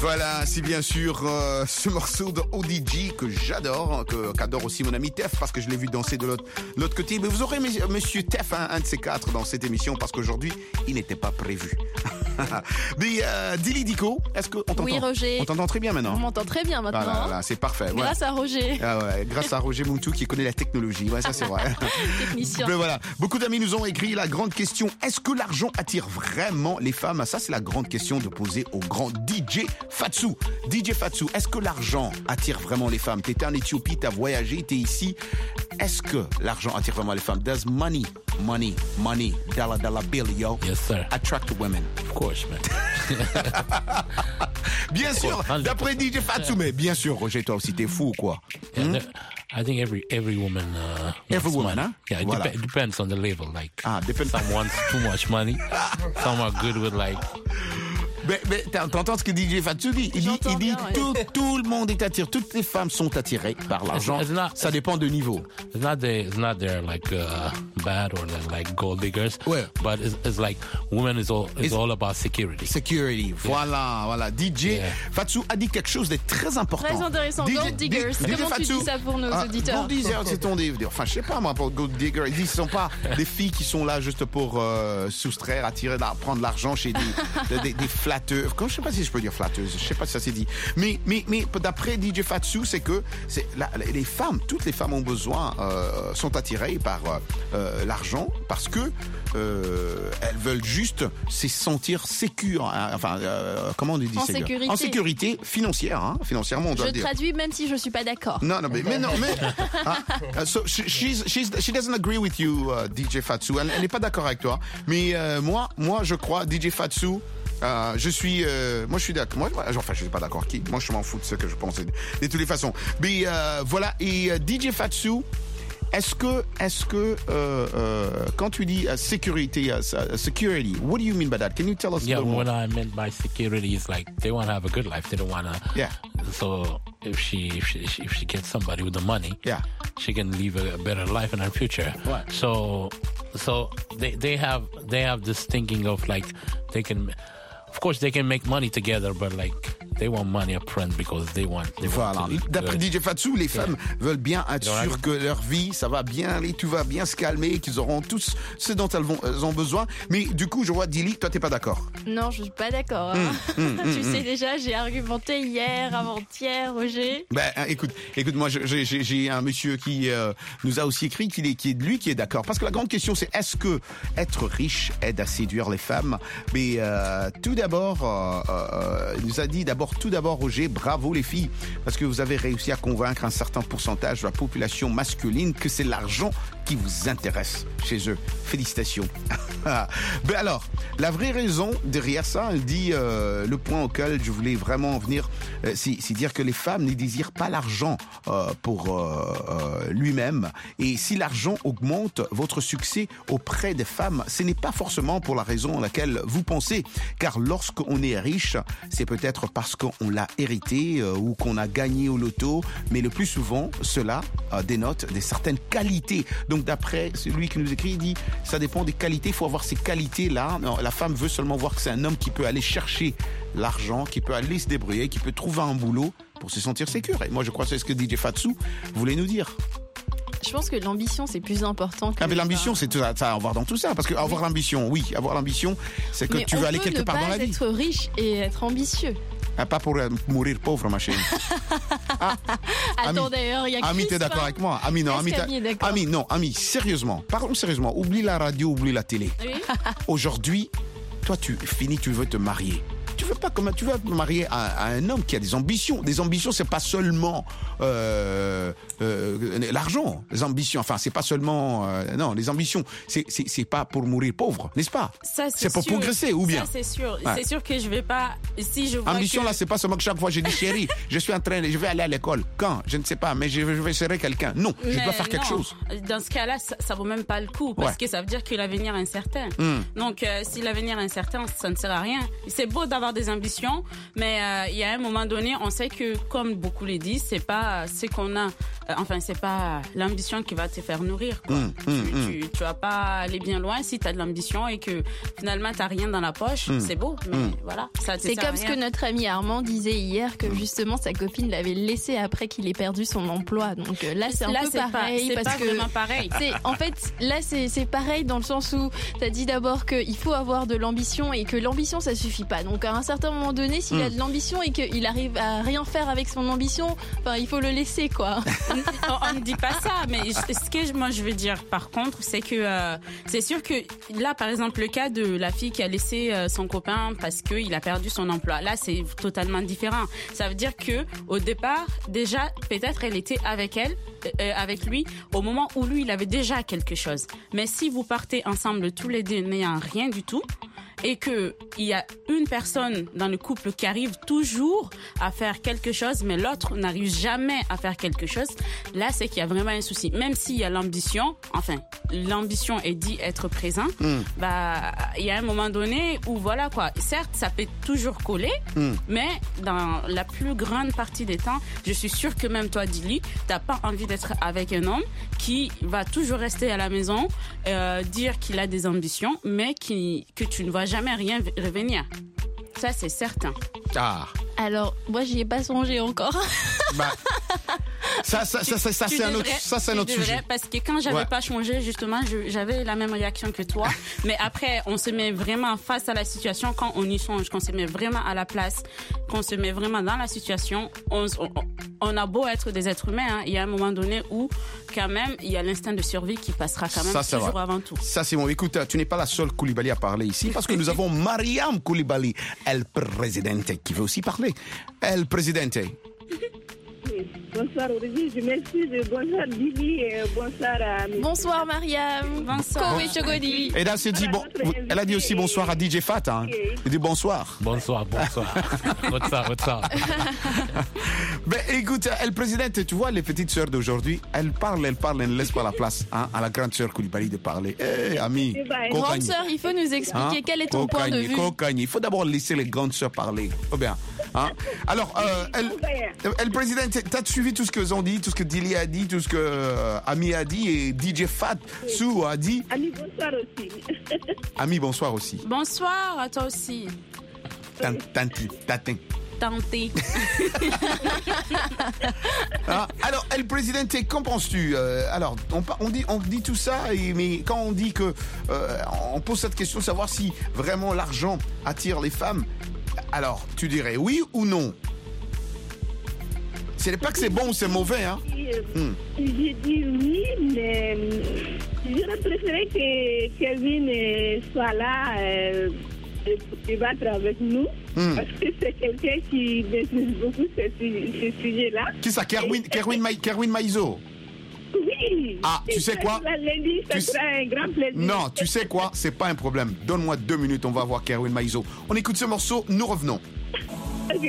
Voilà, c'est bien sûr euh, ce morceau de O D G que j'adore, que, qu'adore aussi mon ami Tef, parce que je l'ai vu danser de l'autre, l'autre côté. Mais vous aurez monsieur Tef, hein, un de ces quatre, dans cette émission, parce qu'aujourd'hui, il n'était pas prévu. Mais euh, Dili Dico, est-ce qu'on t'entend? Oui, Roger. On t'entend très bien maintenant. On m'entend très bien maintenant. Voilà, voilà, c'est parfait. Grâce ouais. à Roger. Ah ouais, grâce à Roger Moutou qui connaît la technologie. Ouais, ça c'est vrai. Technicien. Mais voilà, beaucoup d'amis nous ont écrit la grande question, est-ce que l'argent attire vraiment les femmes? Ça c'est la grande question de poser au grand D J Fatsou. D J Fatsou, est-ce que l'argent attire vraiment les femmes? T'étais en Éthiopie, t'as voyagé, t'es ici. Est-ce que l'argent attire vraiment les femmes? Does money, money, money, dollar, dollar bill, yo, yes, sir. attract women? Of course, man. Bien sûr, d'après D J Fatsou, mais bien sûr, Roger, toi aussi, t'es fou ou quoi? Yeah, hmm? I think every every woman. Uh, every woman, money. huh? Yeah, it voilà. dep- depends on the level. Like, ah, depends. Some wants too much money. Some are good with like. Mais, mais t'entends ce que D J Fatsou dit? Il dit, il dit bien, tout, ouais. tout le monde est attiré, toutes les femmes sont attirées par l'argent. It's not, ça dépend de niveau. It's not they, it's not they're like uh, bad or they're like gold diggers. Ouais. But it's, it's like women is all is It's all about security. Security. Yeah. Voilà, voilà. D J yeah. Fatsou a dit quelque chose de très important. Très intéressant. D J, gold diggers. D J, Comment D J tu Fatsou, dis ça pour nos ah, auditeurs? Gold diggers, c'est ton dé. Enfin, je sais pas moi pour gold diggers. Ils disent ce sont pas des filles qui sont là juste pour euh, soustraire, attirer, prendre l'argent chez des, des, des flatteurs. Comme je sais pas si je peux dire flatteuse, je sais pas si ça s'est dit. Mais, mais, mais d'après D J Fatsou, c'est que c'est la, les femmes, toutes les femmes ont besoin, euh, sont attirées par euh, l'argent parce que euh, elles veulent juste se sentir sécures. Hein, enfin, euh, comment on dit en sécure? sécurité. En sécurité financière, hein, financièrement on doit je dire. traduis même si je suis pas d'accord. Non, non, mais, mais non, mais uh, so she, she's, she's, she doesn't agree with you, uh, D J Fatsou. Elle n'est pas d'accord avec toi. Mais euh, moi, moi, je crois, D J Fatsou. Euh, je suis, euh, moi je suis d'accord. Moi, enfin, je suis pas d'accord. Qui Moi, je m'en fous de ce que je pense de, de toutes les façons. Mais euh, voilà. Et euh, D J Fatsou, est-ce que, est-ce que, euh, euh, quand tu dis uh, sécurité, uh, security, what do you mean by that? Can you tell us? Yeah, a little what more? I meant by security is like they want to have a good life. They don't want to. Yeah. So if she if she if she gets somebody with the money, yeah, she can live a better life in her future. Right. So so they they have they have this thinking of like they can. Of course, they can make money together, but like they want money up front because they want. They Voilà. want to D'après D J Fatsou, les femmes yeah. veulent bien être sûres que leur vie, ça va bien aller, tout va bien se calmer, qu'ils auront tous ce dont elles, vont, elles ont besoin. Mais du coup, je vois Dili, toi, t'es pas d'accord? Non, je suis pas d'accord. Hein. Mmh, mmh, tu mmh, sais mmh. déjà, j'ai argumenté hier, avant-hier, Roger. Ben, écoute, écoute, moi, j'ai, j'ai, j'ai un monsieur qui euh, nous a aussi écrit qu'il est, qui est lui qui est d'accord. Parce que la grande question, c'est est-ce que être riche aide à séduire les femmes? Mais euh, tout d'abord, euh, euh, il nous a dit d'abord, tout d'abord, Roger, bravo les filles, parce que vous avez réussi à convaincre un certain pourcentage de la population masculine que c'est l'argent qui vous intéresse chez eux. Félicitations. Ben alors, la vraie raison derrière ça, elle dit euh, le point auquel je voulais vraiment venir, euh, c'est, c'est dire que les femmes ne désirent pas l'argent euh, pour euh, euh, lui-même. Et si l'argent augmente votre succès auprès des femmes, ce n'est pas forcément pour la raison à laquelle vous pensez. Car lorsqu'on est riche, c'est peut-être parce qu'on l'a hérité euh, ou qu'on a gagné au loto. Mais le plus souvent, cela euh, dénote des certaines qualités. Donc d'après celui qui nous écrit, il dit ça dépend des qualités, il faut avoir ces qualités-là. Non, la femme veut seulement voir que c'est un homme qui peut aller chercher l'argent, qui peut aller se débrouiller, qui peut trouver un boulot pour se sentir sécure. Et moi je crois que c'est ce que D J Fatsou voulait nous dire. Je pense que l'ambition, c'est plus important que... Ah mais l'ambition, c'est ça, ça à avoir dans tout ça. Parce que avoir oui. l'ambition, oui, avoir l'ambition, c'est que mais tu veux aller quelque part dans la vie. on peut ne pas être riche et être ambitieux. Ah, pas pour euh, mourir pauvre, ma chérie. Ah, Attends, d'ailleurs, il y a Chris. Ami, t'es d'accord avec moi? Ami, non, Ami, Ami, non, Ami, sérieusement, parlons sérieusement. Oublie la radio, oublie la télé. Oui. Aujourd'hui, toi, tu finis, tu veux te marier. Tu veux pas comment tu veux te marier à, à un homme qui a des ambitions. Des ambitions, c'est pas seulement euh, euh, l'argent. Les ambitions, enfin, c'est pas seulement euh, non, les ambitions, c'est c'est c'est pas pour mourir pauvre, n'est-ce pas? Ça, c'est, c'est pour sûr. progresser ou bien? Ça, c'est sûr. Ouais. C'est sûr que je vais pas. Si je vois ambition que... là, c'est pas seulement que chaque fois je dis chérie, je suis en train, je vais aller à l'école. Quand? Je ne sais pas, mais je vais, je vais serrer quelqu'un. Non, mais je dois faire quelque non. chose. Dans ce cas-là, ça, ça vaut même pas le coup parce ouais. que ça veut dire que l'avenir est incertain. Mm. Donc, euh, si l'avenir est incertain, ça ne sert à rien. C'est beau d'avoir des ambitions, mais euh, il y a un moment donné, on sait que, comme beaucoup le disent, c'est pas ce qu'on a, euh, enfin, c'est pas l'ambition qui va te faire nourrir, quoi. Mmh, tu, mmh, tu, tu vas pas aller bien loin si tu as de l'ambition et que finalement tu n'as rien dans la poche. Mmh. C'est beau, mais mmh. voilà. Ça te C'est sert à comme ce rien. que notre ami Armand disait hier, que justement sa copine l'avait laissé après qu'il ait perdu son emploi. Donc euh, là, c'est un Là, peu c'est pas- pareil. c'est parce pas que vraiment pareil. c'est- En fait, là, c'est c'est pareil dans le sens où tu as dit d'abord qu'il faut avoir de l'ambition et que l'ambition, ça suffit pas. Donc à un certain moment donné, s'il Mm. a de l'ambition et qu'il arrive à rien faire avec son ambition, enfin, il faut le laisser, quoi. on, on ne dit pas ça, mais je- ce que je- moi je veux dire par contre, c'est que euh, c'est sûr que là, par exemple, le cas de la fille qui a laissé euh, son copain parce qu'il a perdu son emploi, là c'est totalement différent. Ça veut dire que au départ, déjà, peut-être elle était avec elle, euh, avec lui, au moment où lui il avait déjà quelque chose. Mais si vous partez ensemble tous les deux n'ayant rien du tout, et que il y a une personne dans le couple qui arrive toujours à faire quelque chose, mais l'autre n'arrive jamais à faire quelque chose, là, c'est qu'il y a vraiment un souci. Même s'il y a l'ambition, enfin, l'ambition est dit être présent, Mm. bah, il y a un moment donné où, voilà, quoi. Certes, ça peut toujours coller, Mm. mais dans la plus grande partie des temps, je suis sûre que même toi, Dili, t'as pas envie d'être avec un homme qui va toujours rester à la maison, euh, dire qu'il a des ambitions, mais qui, que tu ne vas jamais rien v- revenir. Ça, c'est certain. Ah. Alors, moi, j'y ai pas songé encore. Bah, ça, ça, ça, ça, ça, Tu c'est un autre, devrais- ça, c'est un tu autre devrais, sujet. Parce que quand j'avais Ouais. pas changé, justement, je- j'avais la même réaction que toi. Mais après, on se met vraiment face à la situation quand on y songe, qu'on se met vraiment à la place, qu'on se met vraiment dans la situation. On, on, on a beau être des êtres humains, hein, il y a un moment donné où, quand même, il y a l'instinct de survie qui passera quand même Ça, c'est toujours vrai. avant tout. Ça, c'est bon. Écoute, tu n'es pas la seule Koulibaly à parler ici parce que nous avons Mariam Koulibaly, El Presidente, qui veut aussi parler. El Presidente. Oui. Bonsoir Aurélie, je m'excuse. Bonsoir Dili et bonsoir à mes... Bonsoir Mariam. Bonsoir. Kowe Chogodi. Et là, c'est dit, bon, elle a dit aussi bonsoir à D J Fat. Hein. Elle dit bonsoir. Bonsoir, bonsoir. Bonsoir, bonsoir. Ben, écoute, El Presidente, tu vois, les petites sœurs d'aujourd'hui, elles parlent, elles parlent, elles ne laissent pas la place hein, à la grande sœur Koulibaly de parler. Eh, ami, Grande Kokani. sœur, il faut nous expliquer Hein? quel est ton point de Kokani, vue. Kokani. Il faut d'abord laisser les grandes sœurs parler. Oh bien. Hein? Alors, euh, El, El Presidente, t'as suivi tout ce que ont dit, tout ce que Dili a dit, tout ce que euh, Ami a dit et D J Fat Sou a dit. Ami, bonsoir aussi. Ami, bonsoir aussi. Bonsoir à toi aussi. Tant- Tanti, tatin. Tenter. Ah, alors, El Presidente, qu'en penses-tu euh, Alors, on, pa- on, dit, on dit tout ça, et, mais quand on dit que... euh, on pose cette question de savoir si vraiment l'argent attire les femmes, alors, tu dirais oui ou non? Ce n'est pas que c'est bon ou c'est mauvais, hein Hmm. J'ai dit oui, mais euh, j'aurais préféré que Kevin euh, soit là euh, pour débattre avec nous. Hmm. Parce que c'est quelqu'un qui maîtrise beaucoup ce, su- ce sujet-là. Qui ça Kerwin, Kerwin, Ma- Kerwin Maizo? Oui. Ah, tu Et sais ça, quoi je l'ai dit, ça Tu sera sais- un grand plaisir. Non, tu sais quoi C'est pas un problème. Donne-moi deux minutes, on va voir Kerwin Maizo. On écoute ce morceau, nous revenons. Ok.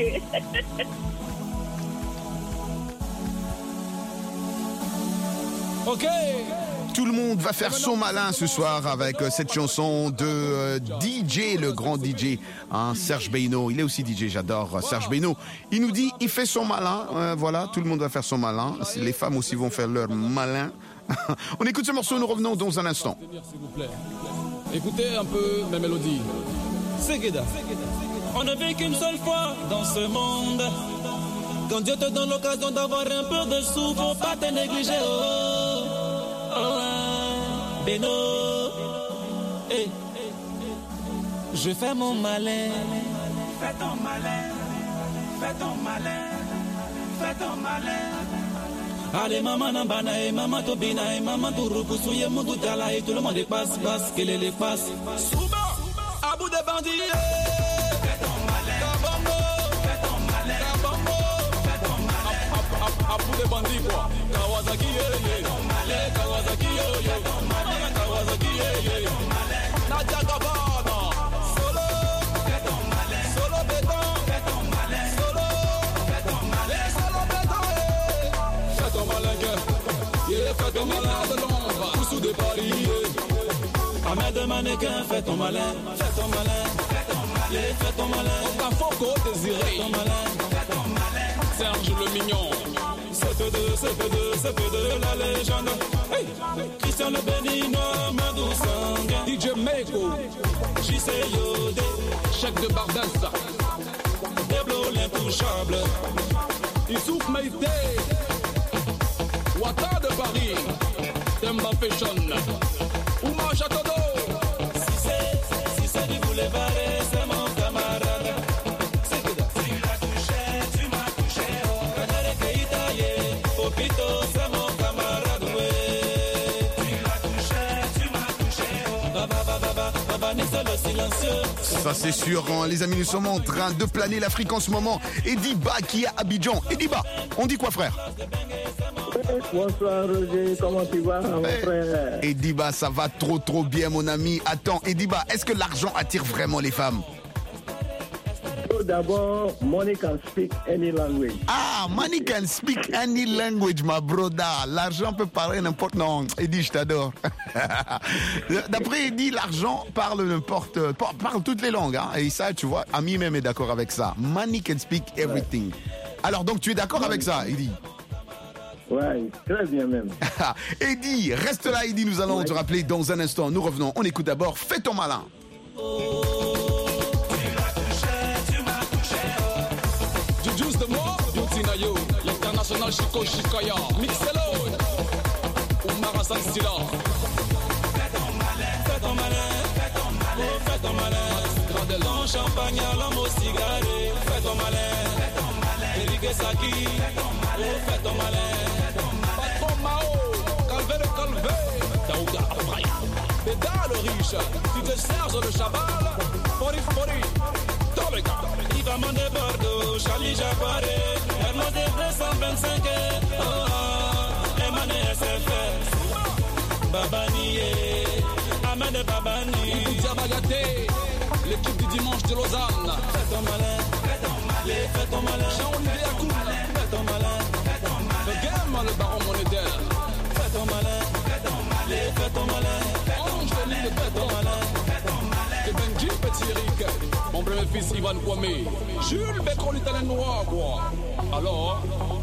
Ok. Tout le monde va faire son malin ce soir avec euh, cette chanson de euh, D J, le grand D J, hein, Serge Beino. Il est aussi D J, j'adore euh, Serge Beino. Il nous dit, il fait son malin. Euh, voilà, tout le monde va faire son malin. Les femmes aussi vont faire leur malin. On écoute ce morceau, nous revenons dans un instant. S'il vous plaît. Écoutez un peu mes mélodies. Segeda. On ne vit qu'une seule fois dans ce monde. Quand Dieu te donne l'occasion d'avoir un peu de sous, faut pas te négliger. Oh, oh, oh, Beno. Hey. Je fais mon malin. Fais ton malin. Fais ton malin. Fais ton malin. Allez, maman Nambana et maman Tobina et maman Touroukou, souillez mon goutala et tout le monde passe, passe, qu'elle les passe. Souba, à bout des bandits. Fais ton malin. Kabambo. Fais ton malin. Kabambo. Fais ton malin. À bout des bandits, quoi. Kawasaki, yeah, yeah. Kawasaki, yeah, yeah. Kawasaki, yeah, yeah. Nadia Gabana. Solo. Fais ton malin. Solo béton. Fais ton malin. Solo. Fais ton malin. Solo béton, yeah. Fais ton malin, que. Yeah, fais ton malin de l'ombre. Poussou de Paris, yeah. Ahmed de mannequin, fais ton malin. Fais ton malin. Fais ton malin. Fais ton malin. Okafoco désiré. Fais ton malin. Serge le mignon. C P deux, C P deux, C P deux, la légende. Hey. Christian le béninois, Madou Sanguin. D J Meko. J C Yodé. Chèque de Bardassa. Deblo l'intouchable. Issouf Maïté. Ouattara de Paris. Temba Fashion. Ouma Chatodo. Si c'est, si c'est du boulevard, c'est mon camarade. C'est que tu m'as touché, tu m'as touché. Kanere Keitaye, Popito, c'est mon camarade. Ouais. Tu m'as touché, tu m'as touché. Baba, baba, baba, baba, n'est le silencieux. Ça c'est sûr, hein. Les amis, nous sommes en train de planer l'Afrique en ce moment. Ediba qui est à Abidjan. Ediba, on dit quoi frère? Bonsoir Roger, comment tu vas mon hey. frère? Ediba, ça va trop trop bien mon ami. Attends, Ediba, est-ce que l'argent attire vraiment les femmes? D'abord, money can speak any language. Ah, money can speak any language, my brother. L'argent peut parler n'importe... Non, Edi, je t'adore. D'après Edi, l'argent parle n'importe... parle toutes les langues. Hein. Et ça, tu vois, Ami même est d'accord avec ça. Money can speak everything. Ouais. Alors, donc, tu es d'accord ouais. avec ça, Edi? Ouais, très bien même. Edi, reste là, Edi. Nous allons ouais. te rappeler dans un instant. Nous revenons. On écoute d'abord Fais ton malin. L'international Chico Chikaya, Mixelo, Oumara Sansila. Fais ton malin, fais ton malin, fais ton malin, fais ton malin. Grande long champagne à l'homme au cigarette. Fais ton malin, fais ton malin. Eric Saki, fais ton malin, fais ton malin. Patron Mao, Calvé le Calvé, Daouda Afraya. Béda le riche, tu te Serge le Chabal, Fori Fori, Torega. Il va m'en Bordeaux, Charlie Jafaré. cent vingt-cinq oh, oh, Emmané S F S Babanié Ahmed Babani Iboudia Bagaté, l'équipe du dimanche de Lausanne. Fais ton malin, fais ton malin, fais ton malin. Jean-Olivier Akoum, fais ton malin, fais ton malin. Le game, le baron monétaire. Fais ton malin, fais ton malin, fais ton malin. Ange de l'île, fais ton malin, fais ton malin. Et Benji Petit Eric, mon premier fils Ivan Kwame, Jules Bécron l'italien noir, quoi. Alors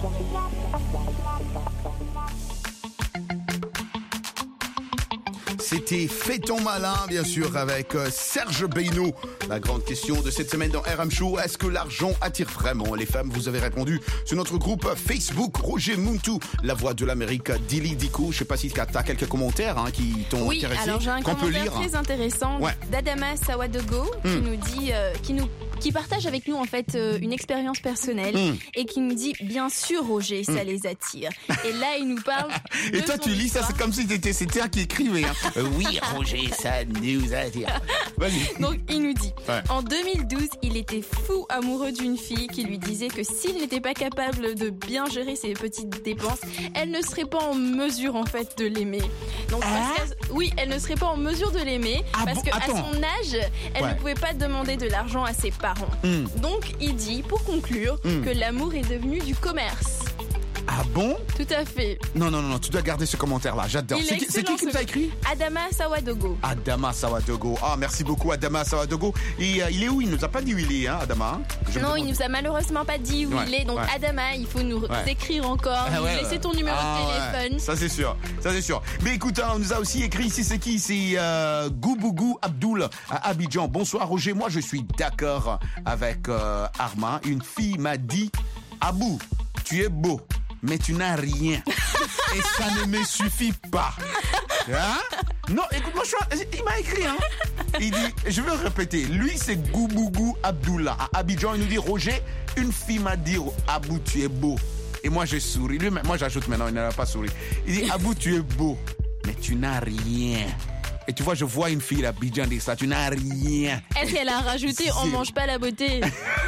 c'était Fais ton malin, bien sûr, avec Serge Beynou. La grande question de cette semaine dans R M Show, est-ce que l'argent attire vraiment les femmes? Vous avez répondu sur notre groupe Facebook. Roger Muntu, la voix de l'Amérique, Dili Diko. Je ne sais pas si tu as quelques commentaires hein, qui t'ont oui, intéressé. Oui, alors j'ai un qu'on commentaire peut lire. très intéressant ouais. d'Adama Sawadogo qui hmm. nous dit, euh, qui nous qui partage avec nous en fait euh, une expérience personnelle mmh. et qui nous dit bien sûr Roger ça mmh. les attire. Et là il nous parle de et toi tu lis histoire. Ça c'est comme si c'était c'était un qui écrivait hein. euh, oui Roger ça nous attire. Vas-y. Donc il nous dit ouais. en deux mille douze il était fou amoureux d'une fille qui lui disait que s'il n'était pas capable de bien gérer ses petites dépenses elle ne serait pas en mesure en fait de l'aimer. Donc ah parce que, oui elle ne serait pas en mesure de l'aimer ah parce bon qu'à son âge elle ouais. ne pouvait pas demander de l'argent à ses parents. Mmh. Donc il dit pour conclure mmh. que l'amour est devenu du commerce. Ah bon? Tout à fait. Non, non, non, non, tu dois garder ce commentaire-là, j'adore. C'est qui, c'est qui qui nous a écrit? Adama Sawadogo. Adama Sawadogo. Ah, merci beaucoup, Adama Sawadogo. Et euh, il est où? Il nous a pas dit où il est, hein, Adama? Je non, il nous a malheureusement pas dit où ouais, il est. Donc, ouais. Adama, il faut nous ouais. écrire encore, ah, nous ouais, laisser ton numéro ah, de téléphone. Ouais. Ça, c'est sûr. Ça, c'est sûr. Mais écoute, hein, on nous a aussi écrit ici, c'est qui? C'est euh, Goubougou Abdoul à Abidjan. Bonsoir, Roger. Moi, je suis d'accord avec euh, Arma. Une fille m'a dit, Abou, tu es beau. Mais tu n'as rien. Et ça ne me suffit pas. Hein? Non, écoute-moi, il m'a écrit. Hein? Il dit, je vais répéter. Lui, c'est Goubougou Abdullah. À Abidjan, il nous dit, Roger, une fille m'a dit, Abou, tu es beau. Et moi, je souris. Lui, moi, j'ajoute maintenant, il n'a pas souri. Il dit, Abou, tu es beau. Mais tu n'as rien. Et tu vois, je vois une fille à Abidjan dire ça, tu n'as rien. Est-ce qu'elle a rajouté, on mange pas la beauté?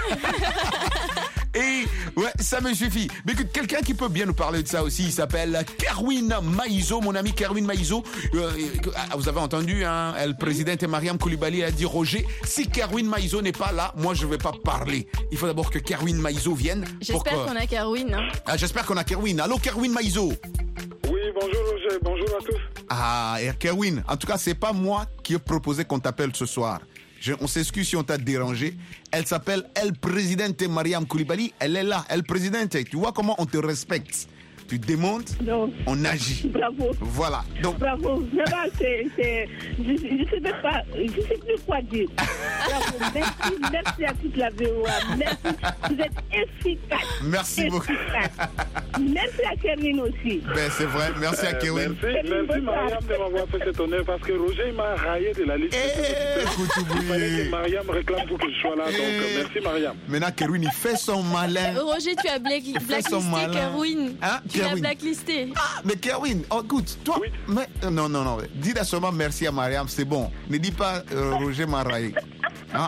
Et ouais, ça me suffit. Mais écoute, quelqu'un qui peut bien nous parler de ça aussi, il s'appelle Kerwin Maïzo, mon ami Kerwin Maïzo. Euh, vous avez entendu, hein, le président Mariam Koulibaly a dit, Roger, si Kerwin Maïzo n'est pas là, moi je ne vais pas parler. Il faut d'abord que Kerwin Maïzo vienne. J'espère que... qu'on a Kerwin. Hein. Ah, j'espère qu'on a Kerwin. Allô, Kerwin Maïzo. Oui, bonjour Roger, bonjour à tous. Ah, et Kerwin, en tout cas, c'est pas moi qui ai proposé qu'on t'appelle ce soir. je, on s'excuse si on t'a dérangé. Elle s'appelle El Presidente Mariam Koulibaly. Elle est là, El Presidente. Tu vois comment on te respecte. Tu démontes, non. On agit. Bravo. Voilà. Donc... Bravo. Vraiment, c'est, c'est, je ne sais même pas, je sais plus quoi dire. Bravo. Merci, merci à toute la V O A. Merci. Vous êtes efficace. Merci efficace. beaucoup. Merci à Kevin aussi. Ben, c'est vrai. Merci à euh, Kevin. Merci, merci Mariam de m'avoir fait cet honneur parce que Roger m'a raillé de la liste. Écoute, il fallait que Mariam réclame pour que je sois là. Donc, merci Mariam. Maintenant, Kevin, il fait son malin. Roger, tu as black, blacklisté Kerwin. Hein? Tu l'as blacklisté. Ah, mais Kerwin, oh, écoute, toi, oui. mais, non, non, non, dis là seulement merci à Mariam, c'est bon. Ne dis pas euh, Roger m'a raillé. Hein?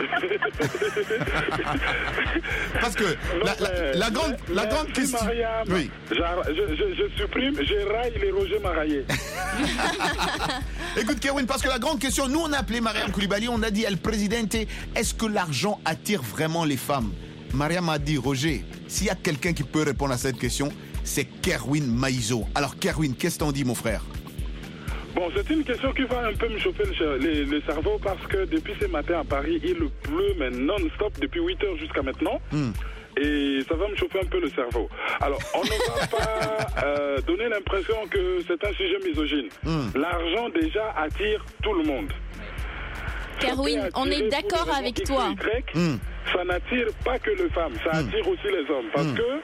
Parce que non, la, la, la grande, mais, la grande question. Mariam, oui. je, je, je supprime, je raille les Roger m'a raillé. Écoute, Kerwin, parce que la grande question, nous on a appelé Mariam Koulibaly, on a dit El Presidente, est-ce que l'argent attire vraiment les femmes? Mariam a dit, Roger, s'il y a quelqu'un qui peut répondre à cette question, c'est Kerwin Maïzo. Alors Kerwin, qu'est-ce que t'en dis, mon frère? Bon, c'est une question qui va un peu me chauffer le, le, le cerveau parce que depuis ce matin à Paris, il pleut mais non-stop depuis huit heures jusqu'à maintenant. Mm. Et ça va me chauffer un peu le cerveau. Alors, on ne va pas euh, donner l'impression que c'est un sujet misogyne. Mm. L'argent déjà attire tout le monde. Kerwin, on est d'accord avec toi. Y, mm. Ça n'attire pas que les femmes, ça attire mm. aussi les hommes. Parce mm. que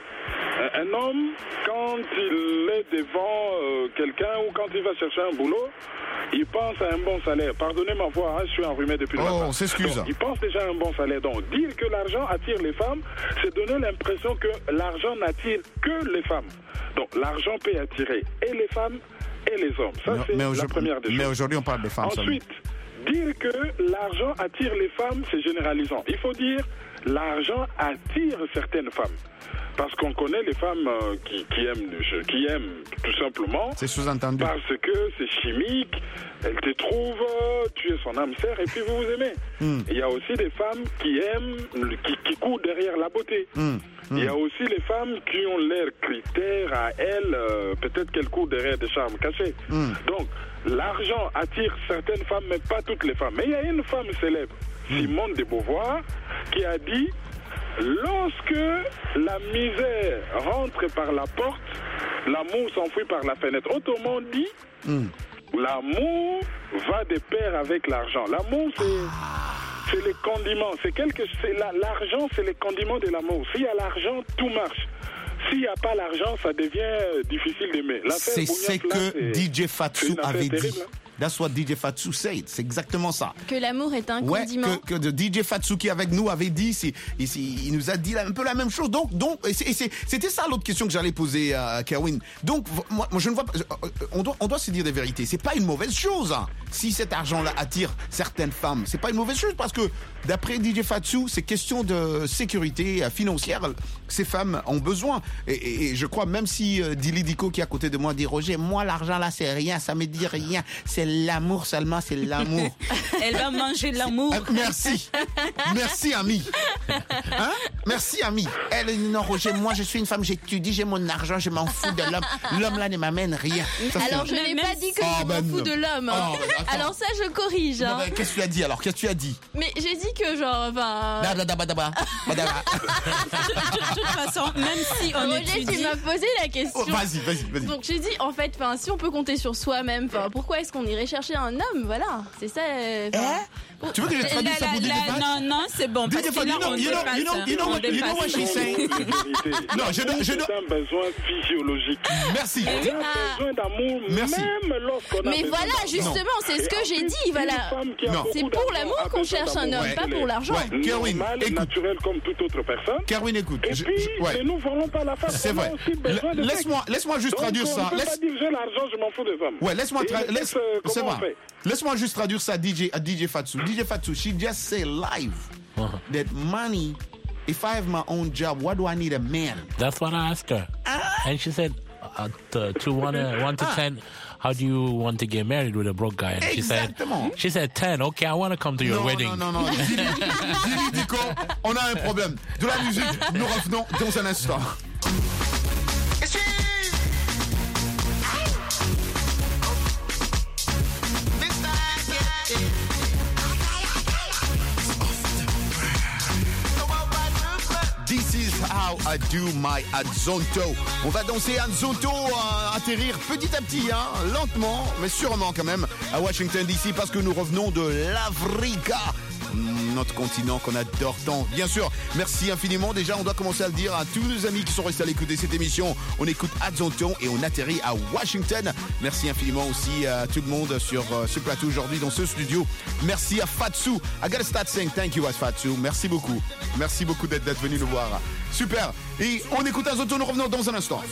un homme, quand il est devant euh, quelqu'un ou quand il va chercher un boulot, il pense à un bon salaire. Pardonnez ma voix, hein, je suis enrhumé depuis le matin. Oh, on s'excuse. Donc, il pense déjà à un bon salaire. Donc, dire que l'argent attire les femmes, c'est donner l'impression que l'argent n'attire que les femmes. Donc, l'argent peut attirer et les femmes et les hommes. Ça, mais, c'est mais la première des choses. Mais aujourd'hui, on parle des femmes. Ensuite, dire que l'argent attire les femmes, c'est généralisant. Il faut dire l'argent attire certaines femmes. Parce qu'on connaît les femmes euh, qui, qui, aiment, qui aiment tout simplement. C'est sous-entendu. Parce que c'est chimique, elles te trouvent, tu es son âme sœur et puis vous vous aimez. Mm. Il y a aussi des femmes qui aiment, qui, qui courent derrière la beauté. Mm. Mm. Il y a aussi les femmes qui ont leurs critères à elles, euh, peut-être qu'elles courent derrière des charmes cachés. Mm. Donc, l'argent attire certaines femmes, mais pas toutes les femmes. Mais il y a une femme célèbre, mm. Simone de Beauvoir, qui a dit... Lorsque la misère rentre par la porte, l'amour s'enfuit par la fenêtre. Autrement dit, mm. l'amour va de pair avec l'argent. L'amour, c'est, c'est les condiments. C'est quelque, c'est la, l'argent, c'est les condiments de l'amour. S'il y a l'argent, tout marche. S'il n'y a pas l'argent, ça devient difficile d'aimer. L'affaire c'est ce que D J Fatsou avait terrible, dit. Hein? That's what D J Fatsou said. C'est exactement ça. Que l'amour est un ouais, condiment. Que, que D J Fatsou qui est avec nous avait dit, c'est, c'est, il nous a dit un peu la même chose. Donc, donc, et c'est, et c'est, c'était ça l'autre question que j'allais poser à Kerwin. Donc, moi, moi je ne vois pas. On doit, on doit se dire des vérités. C'est pas une mauvaise chose. Hein. Si cet argent-là attire certaines femmes, c'est pas une mauvaise chose parce que d'après D J Fatsou, c'est question de sécurité financière. Ces femmes ont besoin. Et, et, et je crois même si euh, Dili Diko qui est à côté de moi dit Roger, moi l'argent là c'est rien, ça me dit rien. C'est l'amour seulement, c'est l'amour. Elle va manger de l'amour. Euh, merci. Merci, ami. Hein? Merci, ami. Elle dit non, Roger, moi, je suis une femme, j'étudie, j'ai mon argent, je m'en fous de l'homme. L'homme là ne m'amène rien. Ça, alors, je n'ai pas dit que oh, je ben m'en fous de l'homme. Hein. Oh, alors, ça, je corrige. Hein. Non, ben, qu'est-ce que tu as dit alors? Qu'est-ce que tu as dit? Mais j'ai dit que, genre, enfin. De toute façon, même si on Roger, étudie... tu m'as posé la question. Oh, vas-y, vas-y, vas-y. Donc, j'ai dit, en fait, si on peut compter sur soi-même, pourquoi est-ce qu'on irait chercher un homme? Voilà, c'est ça. Euh, eh? Tu veux que je traduise ça pour D J Fatsou? Non, non, c'est bon. Parce que là, on dépasse. You know, you know, you know what she's saying? Non, je dois, je dois. C'est un besoin physiologique. Merci. On a besoin d'amour, même lorsqu'on a Mais voilà, justement, c'est ce que j'ai dit. Voilà. C'est pour l'amour qu'on cherche un homme, pas pour l'argent. Kerwin, écoute. Naturel comme toute autre personne. Kerwin, écoute. Et puis, ne nous volons pas la face. C'est vrai. Laisse-moi, laisse-moi juste traduire ça. Je ne peux pas dire j'ai l'argent, je m'en fous des hommes. Ouais, laisse-moi traduire. C'est vrai. Laisse-moi juste traduire ça à D J, à D J Fatsou. D J Fatsou, she just say live uh-huh. that money, if I have my own job, what do I need a man? That's what I asked her. Ah. And she said, uh, to, to one, uh, one to ah. ten, how do you want to get married with a broke guy? And she said, she said ten. Okay, I want to come to your non, wedding. Non, non, non. Dili Diko, on a un problème. De la musique, nous revenons dans un instant. I do my Azonto. On va danser Azonto, euh, atterrir petit à petit, hein, lentement, mais sûrement quand même, à Washington D C parce que nous revenons de l'Afrique. Notre continent qu'on adore tant. Bien sûr, merci infiniment. Déjà, on doit commencer à le dire à tous nos amis qui sont restés à l'écouter cette émission. On écoute Azonto et on atterrit à Washington. Merci infiniment aussi à tout le monde sur euh, ce plateau aujourd'hui, dans ce studio. Merci à Fatsu. I gotta start saying thank you à Fatsu. Merci beaucoup. Merci beaucoup d'être, d'être venu nous voir. Super. Et on écoute Azonto. Nous revenons dans un instant.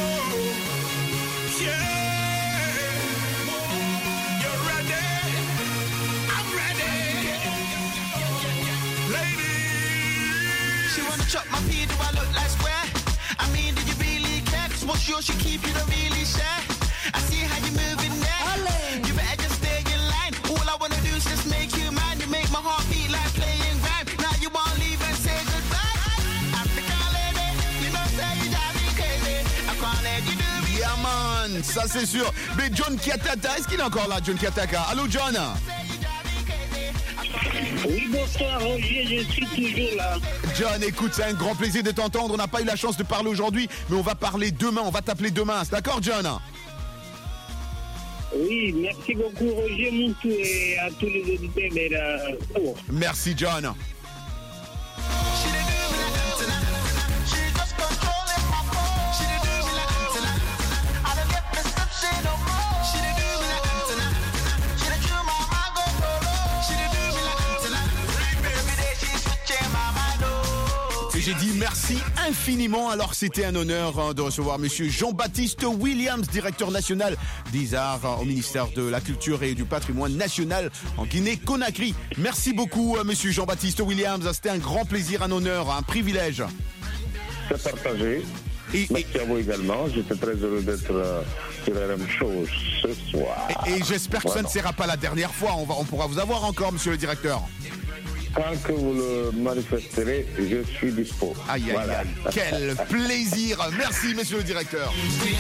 Chop my pee, do I look like square? I mean, do you really care? Cause what's yours, you keep, you don't really share. I see how you moving there. You better just stay in line. All I wanna do is just make you mine. You make my heart beat like playing rhyme. Now you won't leave and say goodbye. African lady, you know say you drive me crazy. I can't let you do me. Yeah man, ça c'est sûr. Mais John Kiatata, est-ce qu'il est encore là, John Kiataka? Allô John? Oui, bonsoir Roger, je suis toujours là. John, écoute, c'est un grand plaisir de t'entendre. On n'a pas eu la chance de parler aujourd'hui, mais on va parler demain. On va t'appeler demain. C'est d'accord, John? Oui, merci beaucoup Roger Moutou et à tous les auditeurs de la... oh. Merci, John. J'ai dit merci infiniment. Alors c'était un honneur hein, de recevoir monsieur Jean-Baptiste Williams, directeur national des arts hein, au ministère de la Culture et du Patrimoine national en Guinée-Conakry. Merci beaucoup euh, monsieur Jean-Baptiste Williams. C'était un grand plaisir, un honneur, un privilège. C'est partagé. Et, Merci et, à vous également. J'étais très heureux d'être euh, sur R M Show ce soir. Et, et j'espère que voilà. Ça ne sera pas la dernière fois. On, va, on pourra vous avoir encore, monsieur le directeur. Quand que vous le manifesterez, je suis dispo. Aïe, aïe, voilà. aïe. Quel plaisir. Merci, monsieur le directeur.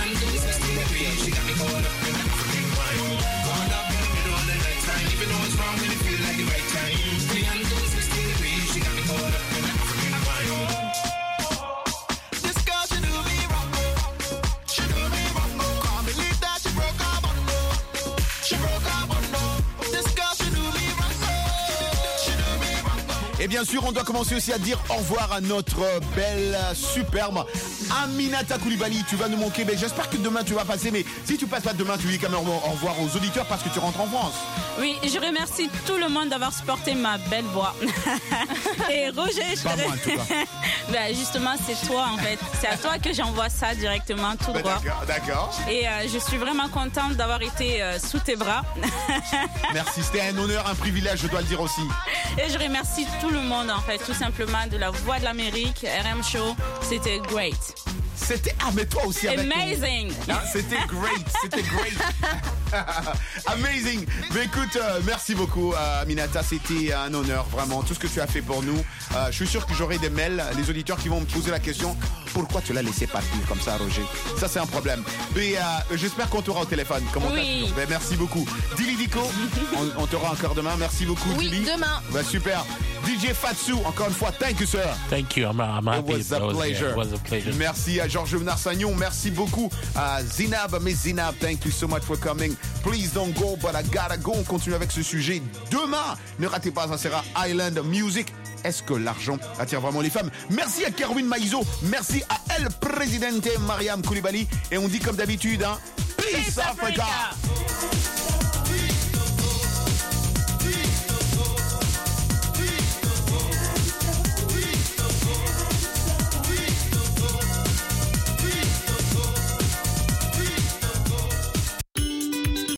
Et bien sûr, on doit commencer aussi à dire au revoir à notre belle, superbe Aminata Coulibaly. Tu vas nous manquer, mais j'espère que demain tu vas passer. Mais si tu passes pas demain, tu dis quand même au revoir aux auditeurs parce que tu rentres en France. Oui, je remercie tout le monde d'avoir supporté ma belle voix. Et Roger, je pas moi, en tout cas. Ben justement, c'est toi en fait. C'est à toi que j'envoie ça directement, tout ben droit. D'accord, d'accord. Et euh, je suis vraiment contente d'avoir été euh, sous tes bras. Merci, c'était un honneur, un privilège, je dois le dire aussi. Et je remercie tout le monde en fait, tout simplement, de la Voix de l'Amérique, R M Show. C'était great. C'était... Ah, mais toi aussi avec Amazing ton... ah, c'était great, c'était great. Amazing. Mais écoute, euh, merci beaucoup euh, Aminata, c'était un honneur, vraiment, tout ce que tu as fait pour nous. Euh, je suis sûr que j'aurai des mails, les auditeurs qui vont me poser la question, pourquoi tu l'as laissé partir comme ça, Roger? Ça, c'est un problème. Mais euh, j'espère qu'on t'aura au téléphone. Comment oui. Mais merci beaucoup. Dili Dico, on, on t'aura encore demain. Merci beaucoup, oui, Dili. demain. Bah, super. D J Fatsu, encore une fois, thank you, sir. Thank you, I'm, I'm happy. It was a pleasure. It was a pleasure. Merci à Georges Narsagnon, merci beaucoup à Zinab, Miss Zinab, thank you so much for coming. Please don't go, but I gotta go. On continue avec ce sujet demain. Ne ratez pas, ça sera Island Music. Est-ce que l'argent attire vraiment les femmes? Merci à Kerwin Maïzo, merci à El Presidente Mariam Coulibaly. Et on dit comme d'habitude, hein, Peace, Peace Africa. Africa.